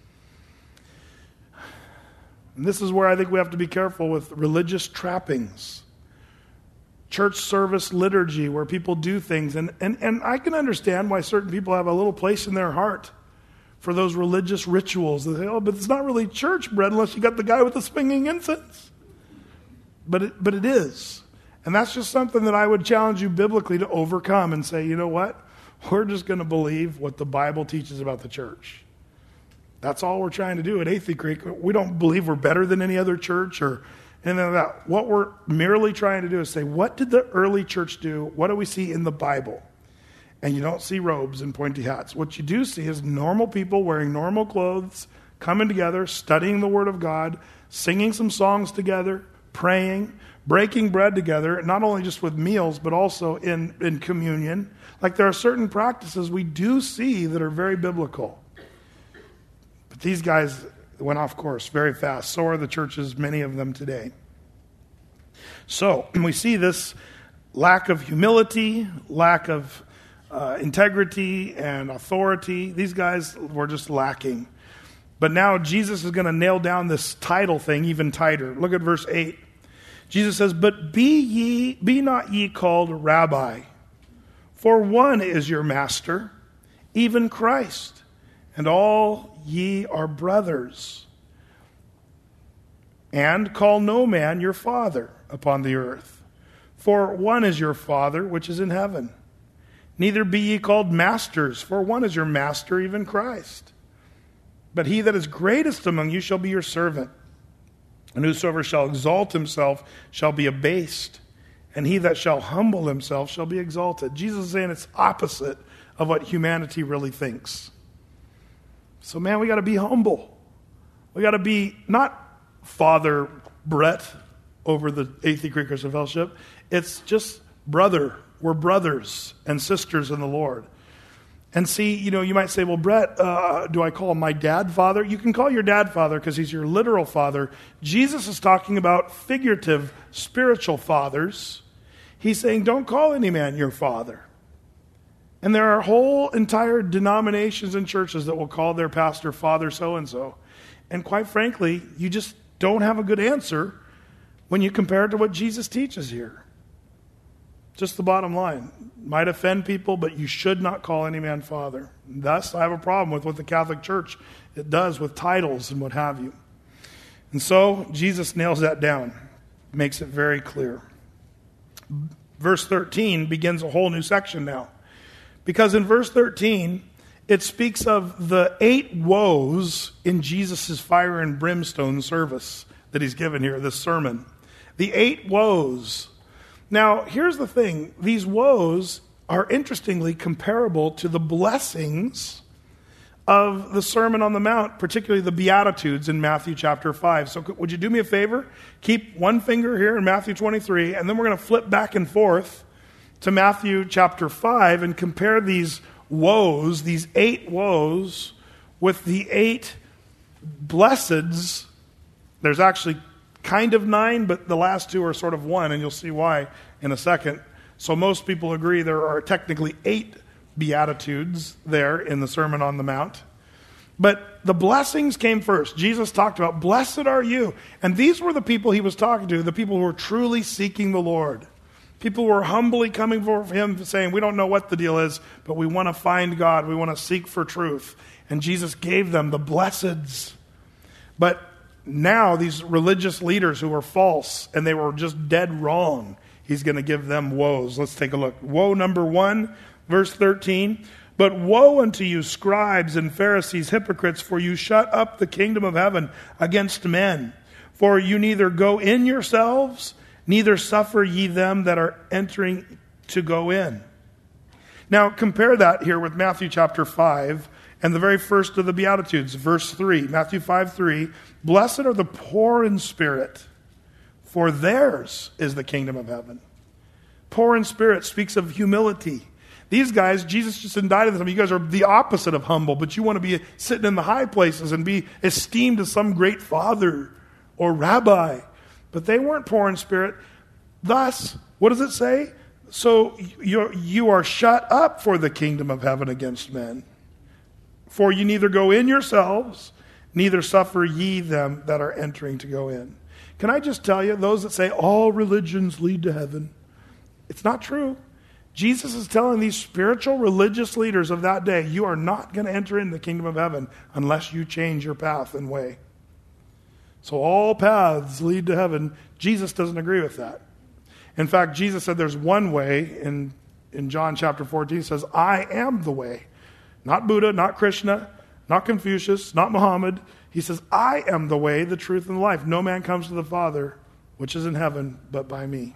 And this is where I think we have to be careful with religious trappings. Church service liturgy where people do things. And I can understand why certain people have a little place in their heart for those religious rituals. They say, oh, but it's not really church bread unless you got the guy with the swinging incense. But it is. And that's just something that I would challenge you biblically to overcome and say, you know what? We're just going to believe what the Bible teaches about the church. That's all we're trying to do at Athey Creek. We don't believe we're better than any other church or anything like that. What we're merely trying to do is say, what did the early church do? What do we see in the Bible? And you don't see robes and pointy hats. What you do see is normal people wearing normal clothes, coming together, studying the Word of God, singing some songs together, praying, breaking bread together, not only just with meals, but also in communion. Like there are certain practices we do see that are very biblical. But these guys went off course very fast. So are the churches, many of them today. So we see this lack of humility, lack of integrity and authority. These guys were just lacking. But now Jesus is going to nail down this title thing even tighter. Look at verse 8. Jesus says, but be not ye called rabbi, for one is your master, even Christ, and all ye are brothers. And call no man your father upon the earth, for one is your Father which is in heaven. Neither be ye called masters, for one is your master, even Christ. But he that is greatest among you shall be your servant. And whosoever shall exalt himself shall be abased, and he that shall humble himself shall be exalted. Jesus is saying it's opposite of what humanity really thinks. So man, we got to be humble. We got to be not Father Brett over the Athey Creek Christian Fellowship. It's just brother. We're brothers and sisters in the Lord. And see, you might say, well, Brett, do I call my dad father? You can call your dad father because he's your literal father. Jesus is talking about figurative, spiritual fathers. He's saying, don't call any man your father. And there are whole entire denominations and churches that will call their pastor Father so-and-so. And quite frankly, you just don't have a good answer when you compare it to what Jesus teaches here. Just the bottom line. Might offend people, but you should not call any man father. Thus, I have a problem with what the Catholic Church it does with titles and what have you. And so, Jesus nails that down. Makes it very clear. Verse 13 begins a whole new section now. Because in verse 13, it speaks of the 8 woes in Jesus' fire and brimstone service that he's given here, this sermon. The 8 woes. Now, here's the thing. These woes are interestingly comparable to the blessings of the Sermon on the Mount, particularly the Beatitudes in Matthew chapter 5. So would you do me a favor? Keep one finger here in Matthew 23, and then we're going to flip back and forth to Matthew chapter 5 and compare these woes, these 8 woes, with the 8 Blesseds, there's actually kind of 9, but the last 2 are sort of 1, and you'll see why in a second. So most people agree there are technically 8 Beatitudes there in the Sermon on the Mount. But the blessings came first. Jesus talked about, blessed are you. And these were the people he was talking to, the people who were truly seeking the Lord. People who were humbly coming for him saying, we don't know what the deal is, but we want to find God. We want to seek for truth. And Jesus gave them the blesseds. But now these religious leaders who were false and they were just dead wrong, he's going to give them woes. Let's take a look. Woe number 1, verse 13. But woe unto you, scribes and Pharisees, hypocrites, for you shut up the kingdom of heaven against men. For you neither go in yourselves, neither suffer ye them that are entering to go in. Now compare that here with Matthew chapter 5 and the very first of the Beatitudes, verse 3. Matthew 5:3. Blessed are the poor in spirit, for theirs is the kingdom of heaven. Poor in spirit speaks of humility. These guys, Jesus just indicted them. You guys are the opposite of humble, but you want to be sitting in the high places and be esteemed as some great father or rabbi. But they weren't poor in spirit. Thus, what does it say? So you are shut up for the kingdom of heaven against men. For you neither go in yourselves, neither suffer ye them that are entering to go in. Can I just tell you, those that say all religions lead to heaven, it's not true. Jesus is telling these spiritual religious leaders of that day, you are not going to enter in the kingdom of heaven unless you change your path and way. So all paths lead to heaven. Jesus doesn't agree with that. In fact, Jesus said there's one way in John chapter 14. He says, I am the way. Not Buddha, not Krishna, not Confucius, not Muhammad. He says, I am the way, the truth, and the life. No man comes to the Father, which is in heaven, but by me.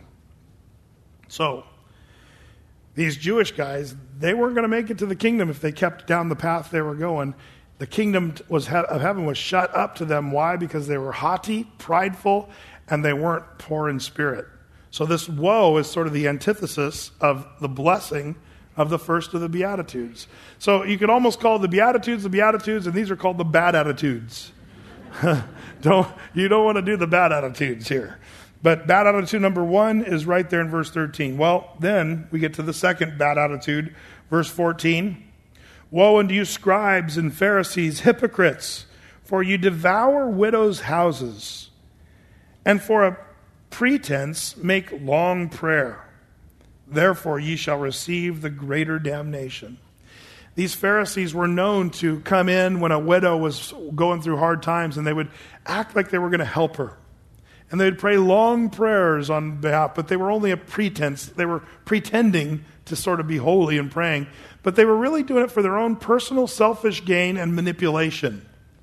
So, these Jewish guys, they weren't going to make it to the kingdom if they kept down the path they were going. The kingdom of heaven was shut up to them. Why? Because they were haughty, prideful, and they weren't poor in spirit. So this woe is sort of the antithesis of the blessing of the first of the Beatitudes. So you could almost call the Beatitudes, and these are called the bad attitudes. You don't want to do the bad attitudes here. But bad attitude number 1 is right there in verse 13. Well, then we get to the second bad attitude, verse 14. Woe unto you, scribes and Pharisees, hypocrites, for you devour widows' houses, and for a pretense make long prayer. Therefore ye shall receive the greater damnation. These Pharisees were known to come in when a widow was going through hard times, and they would act like they were going to help her. And they would pray long prayers on behalf, but they were only a pretense. They were pretending to sort of be holy and praying, but they were really doing it for their own personal selfish gain and manipulation.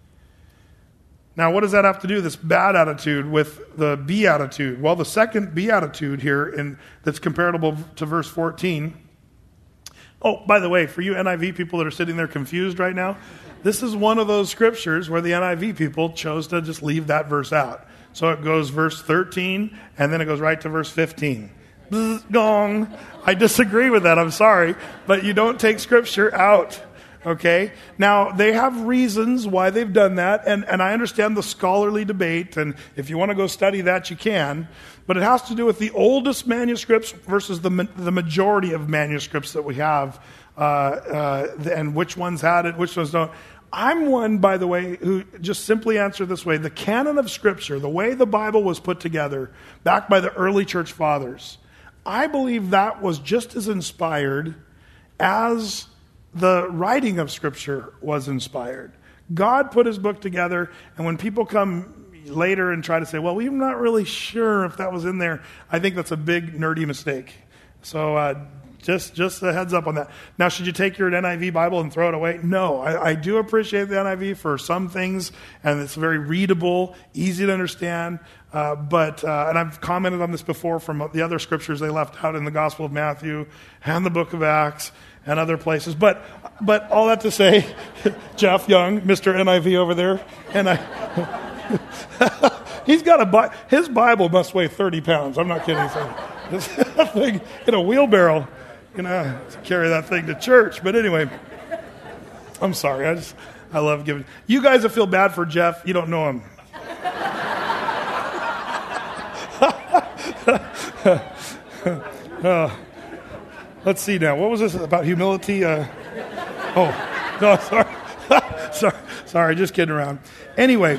Now, what does that have to do, this bad attitude, with the beatitude? Well, the second beatitude here that's comparable to verse 14. Oh, by the way, for you NIV people that are sitting there confused right now, this is one of those scriptures where the NIV people chose to just leave that verse out. So it goes verse 13, and then it goes right to verse 15. Bzz, gong. I disagree with that, I'm sorry. But you don't take scripture out, okay? Now, they have reasons why they've done that, and I understand the scholarly debate, and if you want to go study that, you can. But it has to do with the oldest manuscripts versus the majority of manuscripts that we have, and which ones had it, which ones don't. I'm one, by the way, who just simply answer this way. The canon of Scripture, the way the Bible was put together back by the early church fathers, I believe that was just as inspired as the writing of Scripture was inspired. God put his book together, and when people come later and try to say, well, we're not really sure if that was in there, I think that's a big nerdy mistake. So just a heads up on that. Now, should you take your NIV Bible and throw it away? No, I do appreciate the NIV for some things, and it's very readable, easy to understand. But I've commented on this before from the other scriptures they left out in the Gospel of Matthew and the Book of Acts and other places. But all that to say, Jeff Young, Mr. NIV over there, and he's got his Bible must weigh 30 pounds. I'm not kidding. This thing in a wheelbarrow. Carry that thing to church. But anyway, I'm sorry. I love giving. You guys that feel bad for Jeff, you don't know him. Let's see now. What was this about humility? No, sorry. Sorry, just kidding around. Anyway,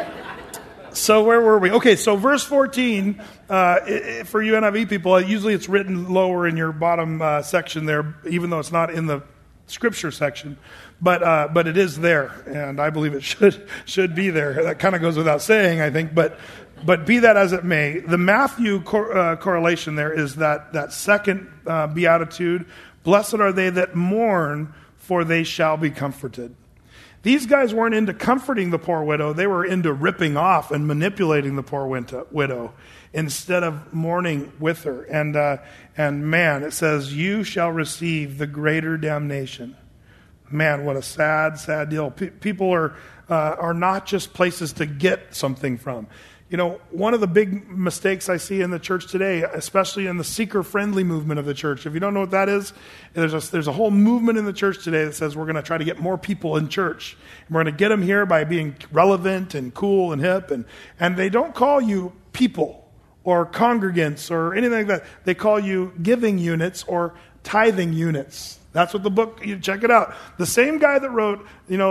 so where were we? Okay, so verse 14, for you NIV people, usually it's written lower in your bottom section there, even though it's not in the scripture section, but it is there, and I believe it should be there. That kind of goes without saying, I think, but be that as it may, the Matthew correlation there is that second beatitude, blessed are they that mourn, for they shall be comforted. These guys weren't into comforting the poor widow. They were into ripping off and manipulating the poor widow instead of mourning with her. And man, it says, you shall receive the greater damnation. Man, what a sad, sad deal. People are not just places to get something from. You know, one of the big mistakes I see in the church today, especially in the seeker-friendly movement of the church, if you don't know what that is, there's a whole movement in the church today that says we're going to try to get more people in church. And we're going to get them here by being relevant and cool and hip. And they don't call you people or congregants or anything like that. They call you giving units or tithing units. That's what the book, you check it out. The same guy that wrote,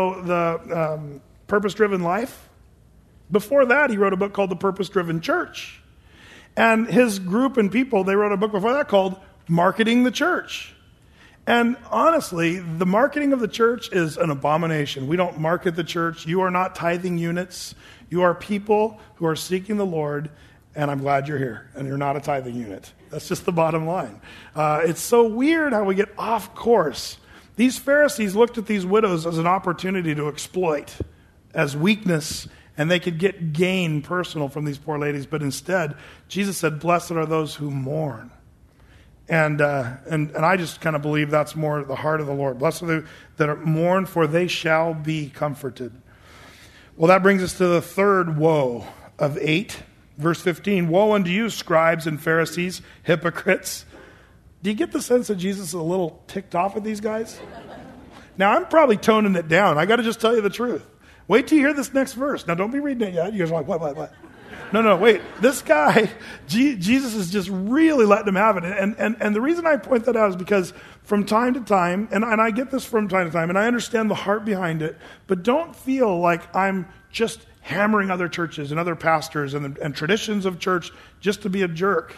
the Purpose-Driven Life, before that, he wrote a book called The Purpose-Driven Church. And his group and people, they wrote a book before that called Marketing the Church. And honestly, the marketing of the church is an abomination. We don't market the church. You are not tithing units. You are people who are seeking the Lord, and I'm glad you're here, and you're not a tithing unit. That's just the bottom line. It's so weird how we get off course. These Pharisees looked at these widows as an opportunity to exploit, as weakness, and they could get gain personal from these poor ladies. But instead, Jesus said, blessed are those who mourn. And I just kind of believe that's more the heart of the Lord. Blessed are they that mourn, for they shall be comforted. Well, that brings us to the third woe of 8. Verse 15, woe unto you, scribes and Pharisees, hypocrites. Do you get the sense that Jesus is a little ticked off at these guys? Now, I'm probably toning it down. I got to just tell you the truth. Wait till you hear this next verse. Now, don't be reading it yet. You guys are like, what? No, wait. This guy, Jesus is just really letting him have it. And the reason I point that out is because from time to time, and I get this from time to time, and I understand the heart behind it, but don't feel like I'm just hammering other churches and other pastors and traditions of church just to be a jerk.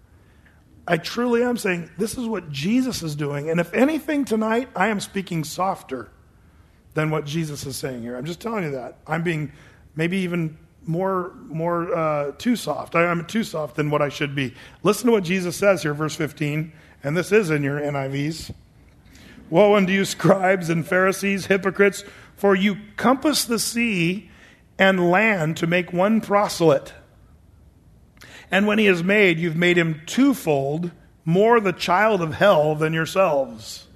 I truly am saying this is what Jesus is doing. And if anything tonight, I am speaking softer than what Jesus is saying here. I'm just telling you that. I'm being maybe even more too soft. I'm too soft than what I should be. Listen to what Jesus says here, verse 15, and this is in your NIVs. Woe unto you, scribes and Pharisees, hypocrites, for you compass the sea and land to make one proselyte. And when he is made, you've made him twofold, more the child of hell than yourselves.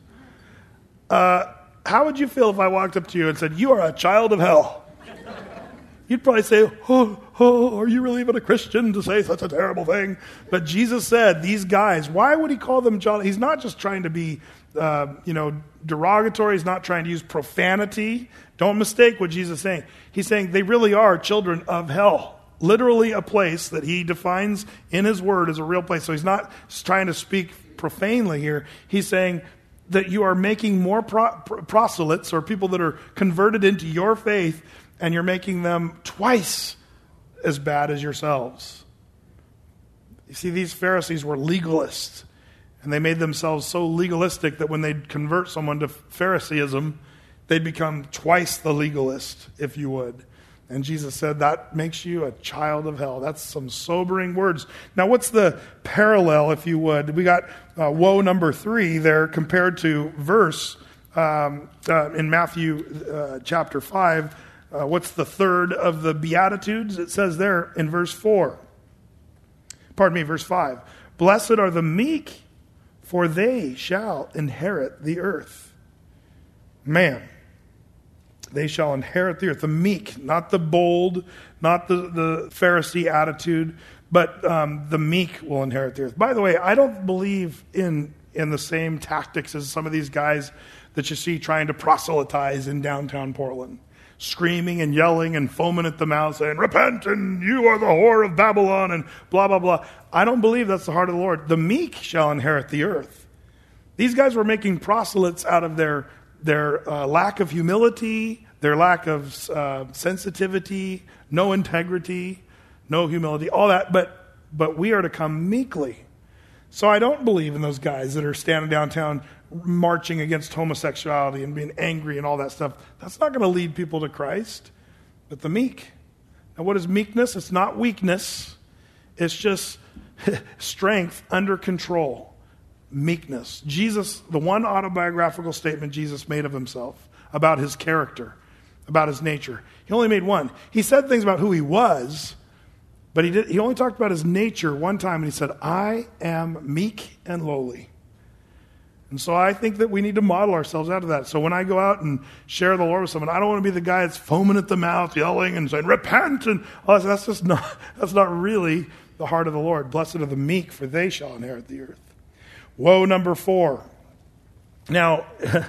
How would you feel if I walked up to you and said, you are a child of hell? You'd probably say, are you really even a Christian to say such a terrible thing? But Jesus said, these guys, why would he call them child? He's not just trying to be, derogatory. He's not trying to use profanity. Don't mistake what Jesus is saying. He's saying they really are children of hell. Literally a place that he defines in his word as a real place. So he's not trying to speak profanely here. He's saying that you are making more proselytes or people that are converted into your faith, and you're making them twice as bad as yourselves. You see, these Pharisees were legalists, and they made themselves so legalistic that when they'd convert someone to Phariseeism, they'd become twice the legalist, if you would. And Jesus said, that makes you a child of hell. That's some sobering words. Now, what's the parallel, if you would? We got woe number 3 there compared to verse in Matthew chapter 5. What's the third of the Beatitudes? It says there in verse 4. Verse 5. Blessed are the meek, for they shall inherit the earth. Man. They shall inherit the earth. The meek, not the bold, not the Pharisee attitude, but the meek will inherit the earth. By the way, I don't believe in the same tactics as some of these guys that you see trying to proselytize in downtown Portland, screaming and yelling and foaming at the mouth, saying, repent, and you are the whore of Babylon, and blah, blah, blah. I don't believe that's the heart of the Lord. The meek shall inherit the earth. These guys were making proselytes out of their lack of humility, their lack of sensitivity, no integrity, no humility, all that. But we are to come meekly. So I don't believe in those guys that are standing downtown marching against homosexuality and being angry and all that stuff. That's not going to lead people to Christ. But the meek. Now what is meekness? It's not weakness. It's just strength under control. Meekness. Jesus, the one autobiographical statement Jesus made of himself about his character, about his nature. He only made one. He said things about who he was, but he only talked about his nature one time, and he said, I am meek and lowly. And so I think that we need to model ourselves out of that. So when I go out and share the Lord with someone, I don't want to be the guy that's foaming at the mouth, yelling and saying, repent, and all that. That's not really the heart of the Lord. Blessed are the meek, for they shall inherit the earth. Woe number 4. Now,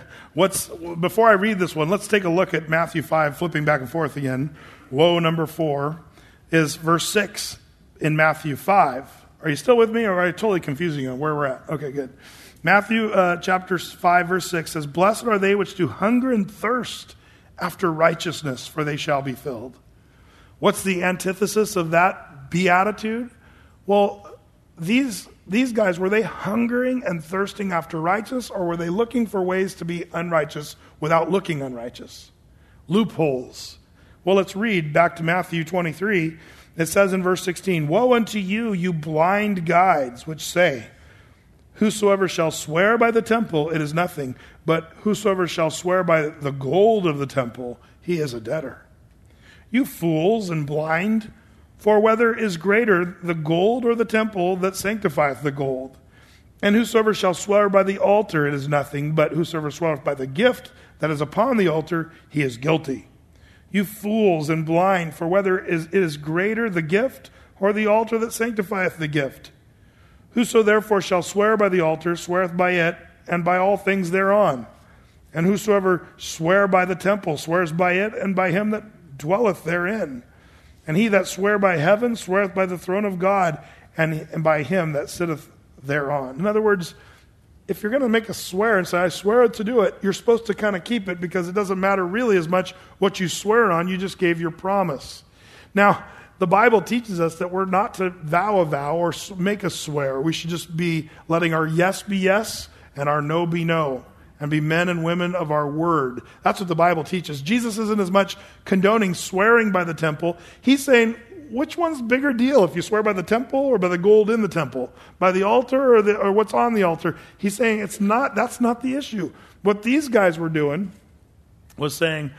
before I read this one, let's take a look at Matthew 5, flipping back and forth again. Woe number 4 is verse 6 in Matthew 5. Are you still with me, or are I totally confusing you on where we're at? Okay, good. Matthew chapter 5, verse 6 says, blessed are they which do hunger and thirst after righteousness, for they shall be filled. What's the antithesis of that beatitude? Well, these guys, were they hungering and thirsting after righteousness, or were they looking for ways to be unrighteous without looking unrighteous? Loopholes. Well, let's read back to Matthew 23. It says in verse 16, woe unto you, you blind guides, which say, whosoever shall swear by the temple, it is nothing, but whosoever shall swear by the gold of the temple, he is a debtor. You fools and blind, for whether is greater, the gold or the temple that sanctifieth the gold? And whosoever shall swear by the altar, it is nothing, but whosoever sweareth by the gift that is upon the altar, he is guilty. You fools and blind, for whether it is greater the gift or the altar that sanctifieth the gift? Whoso therefore shall swear by the altar, sweareth by it, and by all things thereon. And whosoever swear by the temple, swears by it, and by him that dwelleth therein. And he that swear by heaven, sweareth by the throne of God, and by him that sitteth thereon. In other words, if you're going to make a swear and say, I swear to do it, you're supposed to kind of keep it, because it doesn't matter really as much what you swear on, you just gave your promise. Now, the Bible teaches us that we're not to vow a vow or make a swear. We should just be letting our yes be yes and our no be no, and be men and women of our word. That's what the Bible teaches. Jesus isn't as much condoning swearing by the temple. He's saying, which one's bigger deal, if you swear by the temple or by the gold in the temple? By the altar or what's on the altar? He's saying that's not the issue. What these guys were doing was saying,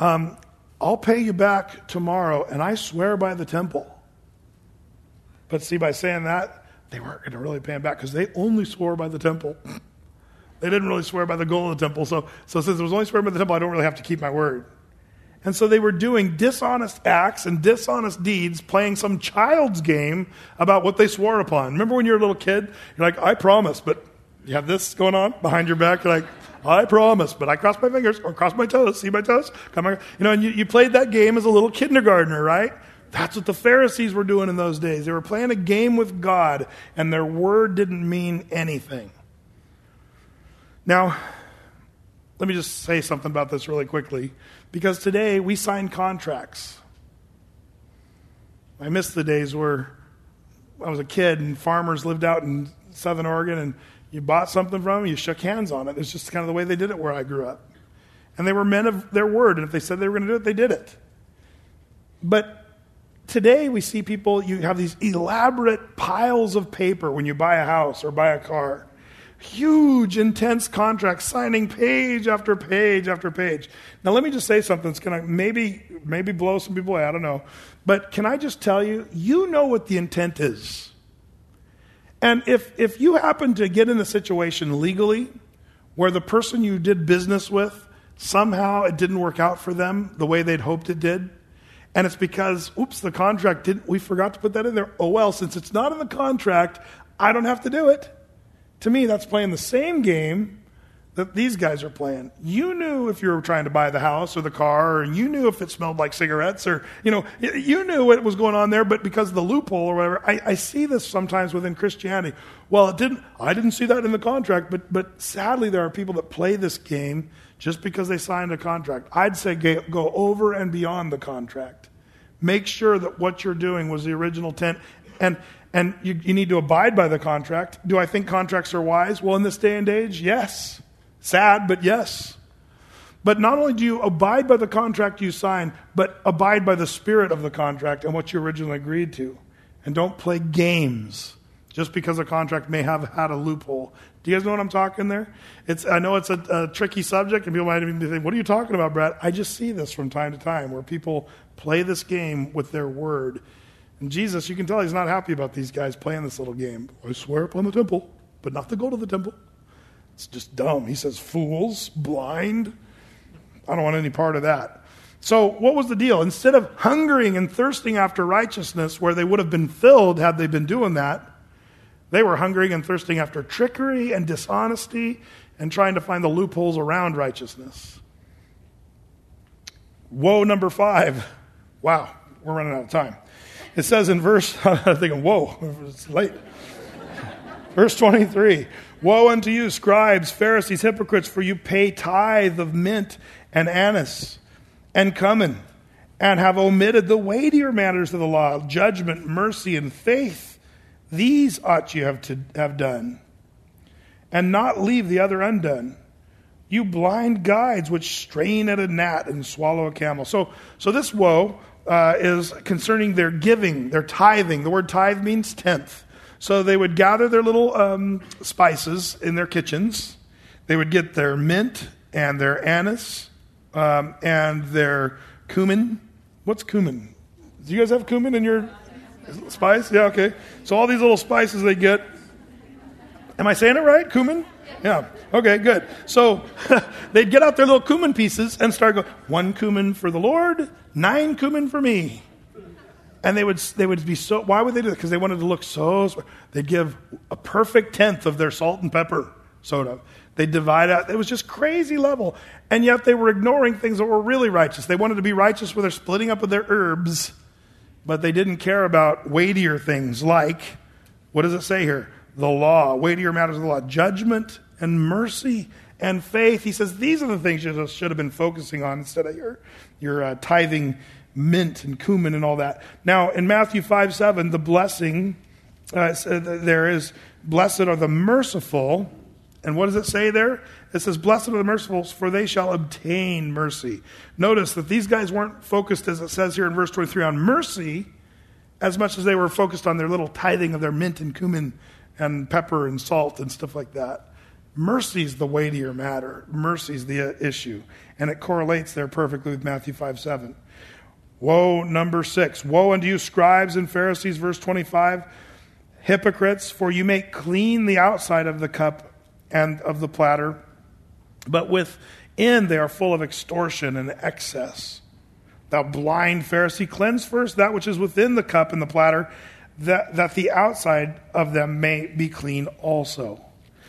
I'll pay you back tomorrow, and I swear by the temple. But see, by saying that, they weren't going to really pay him back, because they only swore by the temple. They didn't really swear by the gold of the temple. So since it was only swearing by the temple, I don't really have to keep my word. And so they were doing dishonest acts and dishonest deeds, playing some child's game about what they swore upon. Remember when you're a little kid? You're like, I promise, but you have this going on behind your back. You're like, I promise, but I cross my fingers or cross my toes. See my toes? And you played that game as a little kindergartner, right? That's what the Pharisees were doing in those days. They were playing a game with God, and their word didn't mean anything. Now, let me just say something about this really quickly, because today we sign contracts. I miss the days where I was a kid and farmers lived out in Southern Oregon, and you bought something from them, you shook hands on it. It's just kind of the way they did it where I grew up. And they were men of their word, and if they said they were going to do it, they did it. But today we see people, you have these elaborate piles of paper when you buy a house or buy a car. Huge, intense contracts, signing page after page after page. Now, let me just say something that's going to maybe blow some people away. I don't know. But can I just tell you, you know what the intent is. And if you happen to get in a situation legally where the person you did business with, somehow it didn't work out for them the way they'd hoped it did, and it's because, the contract we forgot to put that in there. Oh, well, since it's not in the contract, I don't have to do it. To me, that's playing the same game that these guys are playing. You knew if you were trying to buy the house or the car, or you knew if it smelled like cigarettes, or, you knew what was going on there, but because of the loophole or whatever, I see this sometimes within Christianity. Well, I didn't see that in the contract, but sadly there are people that play this game just because they signed a contract. I'd say go over and beyond the contract. Make sure that what you're doing was the original intent, and you need to abide by the contract. Do I think contracts are wise? Well, in this day and age, yes. Sad, but yes. But not only do you abide by the contract you sign, but abide by the spirit of the contract and what you originally agreed to. And don't play games just because a contract may have had a loophole. Do you guys know what I'm talking there? I know it's a tricky subject, and people might even think, what are you talking about, Brad? I just see this from time to time where people play this game with their word. And Jesus, you can tell he's not happy about these guys playing this little game. I swear upon the temple, but not to go to the temple. It's just dumb. He says, fools, blind. I don't want any part of that. So what was the deal? Instead of hungering and thirsting after righteousness, where they would have been filled had they been doing that, they were hungering and thirsting after trickery and dishonesty and trying to find the loopholes around righteousness. Woe number 5. Wow, we're running out of time. It says in verse, I'm thinking, whoa, it's late. Verse 23, woe unto you, scribes, Pharisees, hypocrites, for you pay tithe of mint and anise and cumin, and have omitted the weightier matters of the law, judgment, mercy, and faith. These ought you to have done, and not leave the other undone. You blind guides which strain at a gnat and swallow a camel. So this woe is concerning their giving, their tithing. The word tithe means tenth. So they would gather their little spices in their kitchens. They would get their mint and their anise and their cumin. What's cumin? Do you guys have cumin in your spice? Yeah, okay. So all these little spices they get. Am I saying it right? Cumin? Yeah. Okay, good. So they'd get out their little cumin pieces and start going, 1 cumin for the Lord, 9 cumin for me. And they would be so, why would they do that? Because they wanted to look so, they'd give a perfect tenth of their salt and pepper soda. They'd divide out, it was just crazy level. And yet they were ignoring things that were really righteous. They wanted to be righteous where they're splitting up with their herbs, but they didn't care about weightier things like, what does it say here? The law, weightier matters of the law, judgment and mercy and faith. He says these are the things you should have been focusing on instead of your tithing mint and cumin and all that. Now, in Matthew 5:7, the blessing, there is, blessed are the merciful. And what does it say there? It says, blessed are the merciful, for they shall obtain mercy. Notice that these guys weren't focused, as it says here in verse 23, on mercy as much as they were focused on their little tithing of their mint and cumin and pepper and salt and stuff like that. Mercy's the weightier matter. Mercy's the issue. And it correlates there perfectly with Matthew 5:7. Woe, number 6. Woe unto you, scribes and Pharisees, verse 25. Hypocrites, for you make clean the outside of the cup and of the platter, but within they are full of extortion and excess. Thou blind Pharisee, cleanse first that which is within the cup and the platter, that the outside of them may be clean also.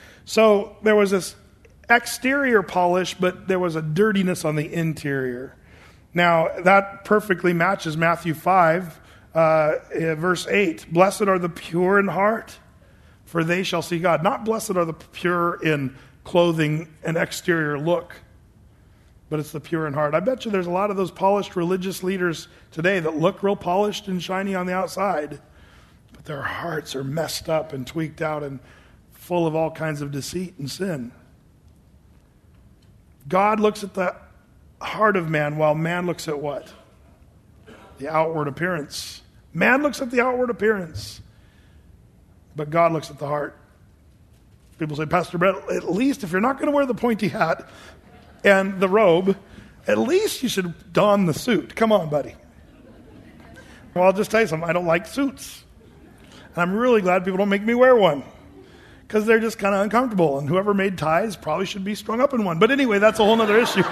So there was this exterior polish, but there was a dirtiness on the interior. Now, that perfectly matches Matthew 5, verse 8. Blessed are the pure in heart, for they shall see God. Not blessed are the pure in clothing and exterior look, but it's the pure in heart. I bet you there's a lot of those polished religious leaders today that look real polished and shiny on the outside, but their hearts are messed up and tweaked out and full of all kinds of deceit and sin. God looks at the heart of man, while man looks at what? The outward appearance. Man looks at the outward appearance, but God looks at the heart. People say, Pastor Brett, at least if you're not going to wear the pointy hat and the robe, at least you should don the suit. Come on, buddy. Well, I'll just tell you something. I don't like suits. And I'm really glad people don't make me wear one, because they're just kind of uncomfortable. And whoever made ties probably should be strung up in one. But anyway, that's a whole other issue.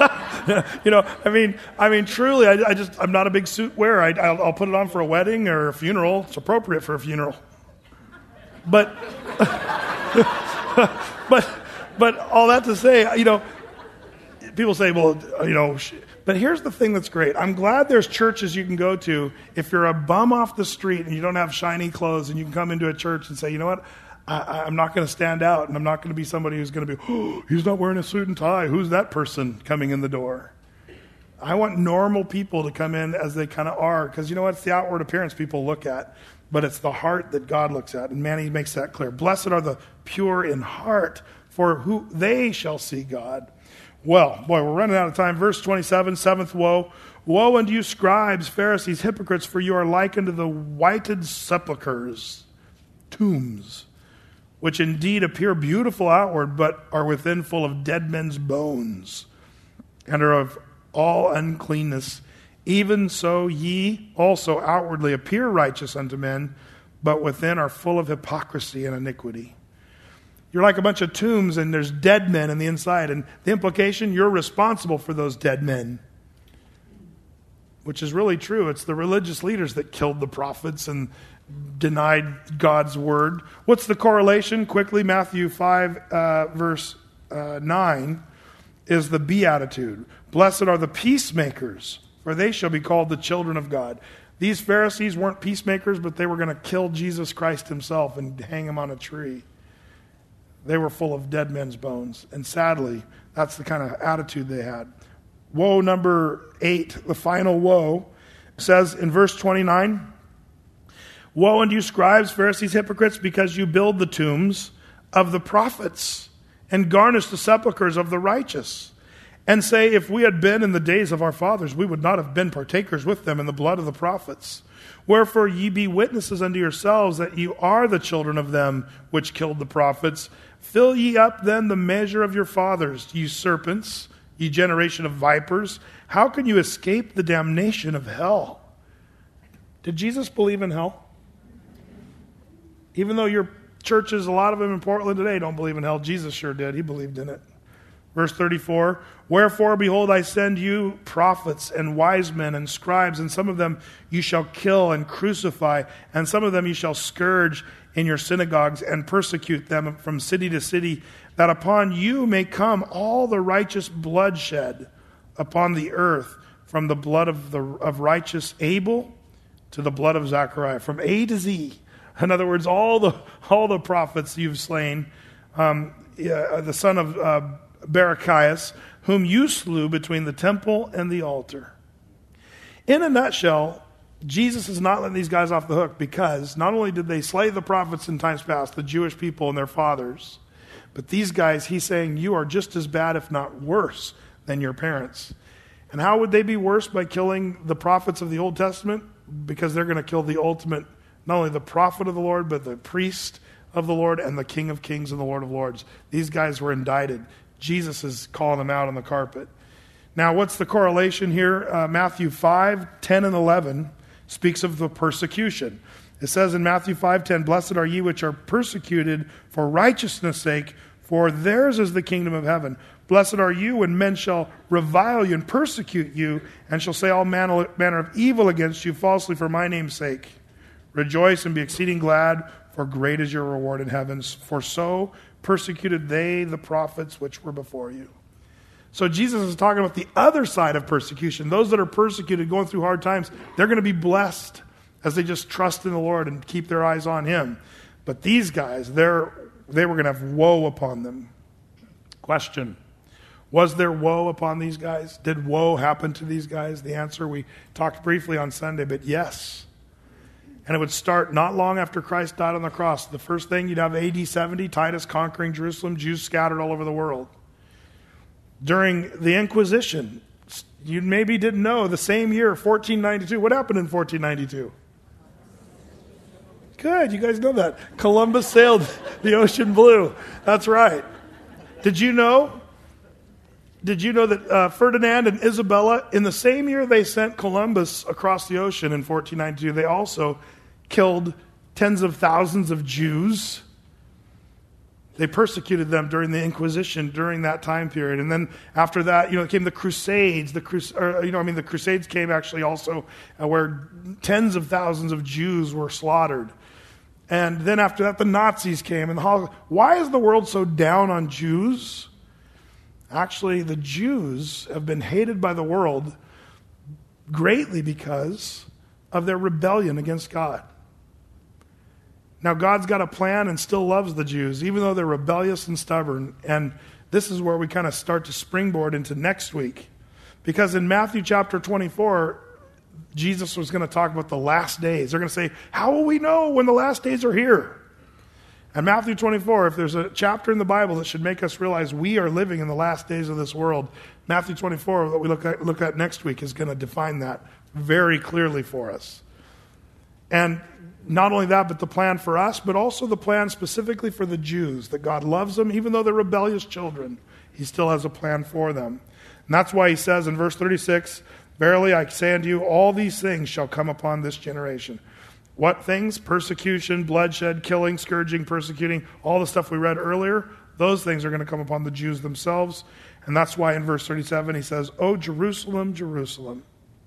I mean, truly, I'm not a big suit wearer. I'll put it on for a wedding or a funeral. It's appropriate for a funeral. But But all that to say, people say, well, but here's the thing that's great. I'm glad there's churches you can go to if you're a bum off the street and you don't have shiny clothes, and you can come into a church and say, you know what, I'm not going to stand out, and I'm not going to be somebody who's going to be, oh, he's not wearing a suit and tie. Who's that person coming in the door? I want normal people to come in as they kind of are, because you know what? It's the outward appearance people look at, but it's the heart that God looks at, and Manny makes that clear. Blessed are the pure in heart, for who they shall see God. Well, boy, we're running out of time. Verse 27, seventh woe. Woe unto you, scribes, Pharisees, hypocrites, for you are like unto the whited sepulchres, tombs, which indeed appear beautiful outward, but are within full of dead men's bones, and are of all uncleanness. Even so ye also outwardly appear righteous unto men, but within are full of hypocrisy and iniquity. You're like a bunch of tombs, and there's dead men in the inside. And the implication, you're responsible for those dead men. Which is really true. It's the religious leaders that killed the prophets and denied God's word. What's the correlation? Quickly, Matthew 5, verse 9 is the beatitude. Blessed are the peacemakers, for they shall be called the children of God. These Pharisees weren't peacemakers, but they were going to kill Jesus Christ himself and hang him on a tree. They were full of dead men's bones. And sadly, that's the kind of attitude they had. Woe number 8, the final woe, says in verse 29, Woe unto you, scribes, Pharisees, hypocrites, because you build the tombs of the prophets and garnish the sepulchres of the righteous, and say, if we had been in the days of our fathers, we would not have been partakers with them in the blood of the prophets. Wherefore ye be witnesses unto yourselves that you are the children of them which killed the prophets. Fill ye up then the measure of your fathers, ye serpents, ye generation of vipers. How can you escape the damnation of hell? Did Jesus believe in hell? Even though your churches, a lot of them in Portland today, don't believe in hell, Jesus sure did. He believed in it. Verse 34, Wherefore, behold, I send you prophets and wise men and scribes, and some of them you shall kill and crucify, and some of them you shall scourge in your synagogues and persecute them from city to city, that upon you may come all the righteous bloodshed upon the earth, from the blood of righteous Abel to the blood of Zechariah, from A to Z. In other words, all the prophets you've slain, the son of Barachias, whom you slew between the temple and the altar. In a nutshell, Jesus is not letting these guys off the hook, because not only did they slay the prophets in times past, the Jewish people and their fathers, but these guys, he's saying, you are just as bad, if not worse, than your parents. And how would they be worse? By killing the prophets of the Old Testament? Because they're going to kill the ultimate, not only the prophet of the Lord, but the priest of the Lord and the King of Kings and the Lord of Lords. These guys were indicted. Jesus is calling them out on the carpet. Now, what's the correlation here? Matthew 5, 10 and 11 speaks of the persecution. It says in Matthew 5:10, Blessed are ye which are persecuted for righteousness' sake, for theirs is the kingdom of heaven. Blessed are you when men shall revile you and persecute you, and shall say all manner of evil against you falsely for my name's sake. Rejoice and be exceeding glad, for great is your reward in heavens. For so persecuted they the prophets which were before you. So Jesus is talking about the other side of persecution. Those that are persecuted, going through hard times, they're going to be blessed as they just trust in the Lord and keep their eyes on Him. But these guys, they were going to have woe upon them. Question: was there woe upon these guys? Did woe happen to these guys? The answer, we talked briefly on Sunday, but yes. And it would start not long after Christ died on the cross. The first thing, you'd have AD 70, Titus conquering Jerusalem, Jews scattered all over the world. During the Inquisition, you maybe didn't know, the same year, 1492. What happened in 1492? Good, you guys know that. Columbus sailed the ocean blue. That's right. Did you know that Ferdinand and Isabella, in the same year they sent Columbus across the ocean in 1492, they also killed tens of thousands of Jews? They persecuted them during the Inquisition during that time period. And then after that, came the Crusades. The Crusades came actually also where tens of thousands of Jews were slaughtered. And then after that, the Nazis came. And why is the world so down on Jews? Actually, the Jews have been hated by the world greatly because of their rebellion against God. Now, God's got a plan and still loves the Jews, even though they're rebellious and stubborn. And this is where we kind of start to springboard into next week. Because in Matthew chapter 24, Jesus was going to talk about the last days. They're going to say, how will we know when the last days are here? And Matthew 24, if there's a chapter in the Bible that should make us realize we are living in the last days of this world, Matthew 24, that we look at next week, is going to define that very clearly for us. And not only that, but the plan for us, but also the plan specifically for the Jews, that God loves them, even though they're rebellious children. He still has a plan for them. And that's why he says in verse 36, verily I say unto you, all these things shall come upon this generation. What things? Persecution, bloodshed, killing, scourging, persecuting, all the stuff we read earlier, those things are going to come upon the Jews themselves. And that's why in verse 37 he says, O Jerusalem, Jerusalem.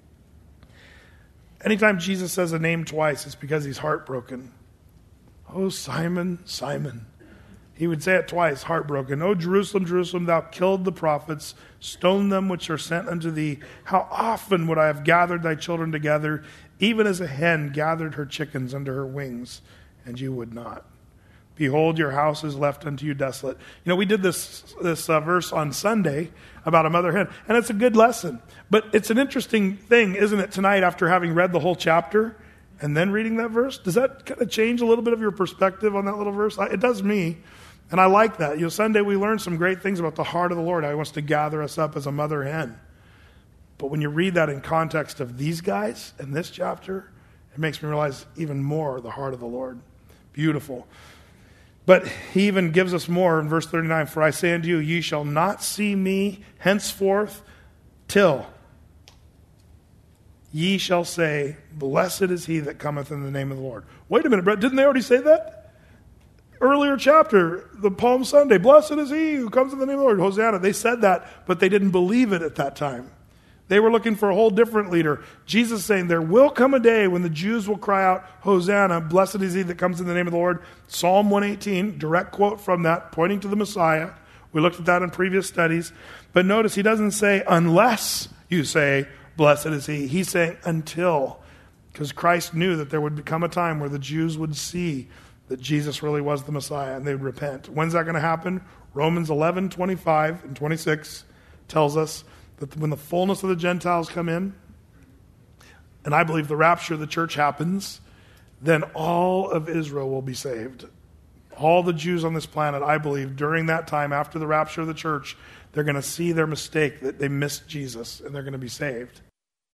Anytime Jesus says a name twice, it's because he's heartbroken. Oh, Simon, Simon. He would say it twice, heartbroken. O Jerusalem, Jerusalem, thou killed the prophets, stoned them which are sent unto thee. How often would I have gathered thy children together, even as a hen gathered her chickens under her wings, and you would not. Behold, your house is left unto you desolate. You know, we did this verse on Sunday about a mother hen, and it's a good lesson. But it's an interesting thing, isn't it, tonight after having read the whole chapter and then reading that verse? Does that kind of change a little bit of your perspective on that little verse? It does me, and I like that. You know, Sunday we learned some great things about the heart of the Lord, how he wants to gather us up as a mother hen. But when you read that in context of these guys in this chapter, it makes me realize even more the heart of the Lord. Beautiful. But he even gives us more in verse 39. For I say unto you, ye shall not see me henceforth till ye shall say, blessed is he that cometh in the name of the Lord. Wait a minute, Brett, didn't they already say that? Earlier chapter, the Palm Sunday, blessed is he who comes in the name of the Lord, Hosanna. They said that, but they didn't believe it at that time. They were looking for a whole different leader. Jesus saying, there will come a day when the Jews will cry out, Hosanna, blessed is he that comes in the name of the Lord. Psalm 118, direct quote from that, pointing to the Messiah. We looked at that in previous studies. But notice he doesn't say, unless you say, blessed is he. He's saying, until. Because Christ knew that there would become a time where the Jews would see that Jesus really was the Messiah and they would repent. When's that going to happen? Romans 11, 25 and 26 tells us that when the fullness of the Gentiles come in, and I believe the rapture of the church happens, then all of Israel will be saved. All the Jews on this planet, I believe, during that time, after the rapture of the church, they're going to see their mistake, that they missed Jesus, and they're going to be saved.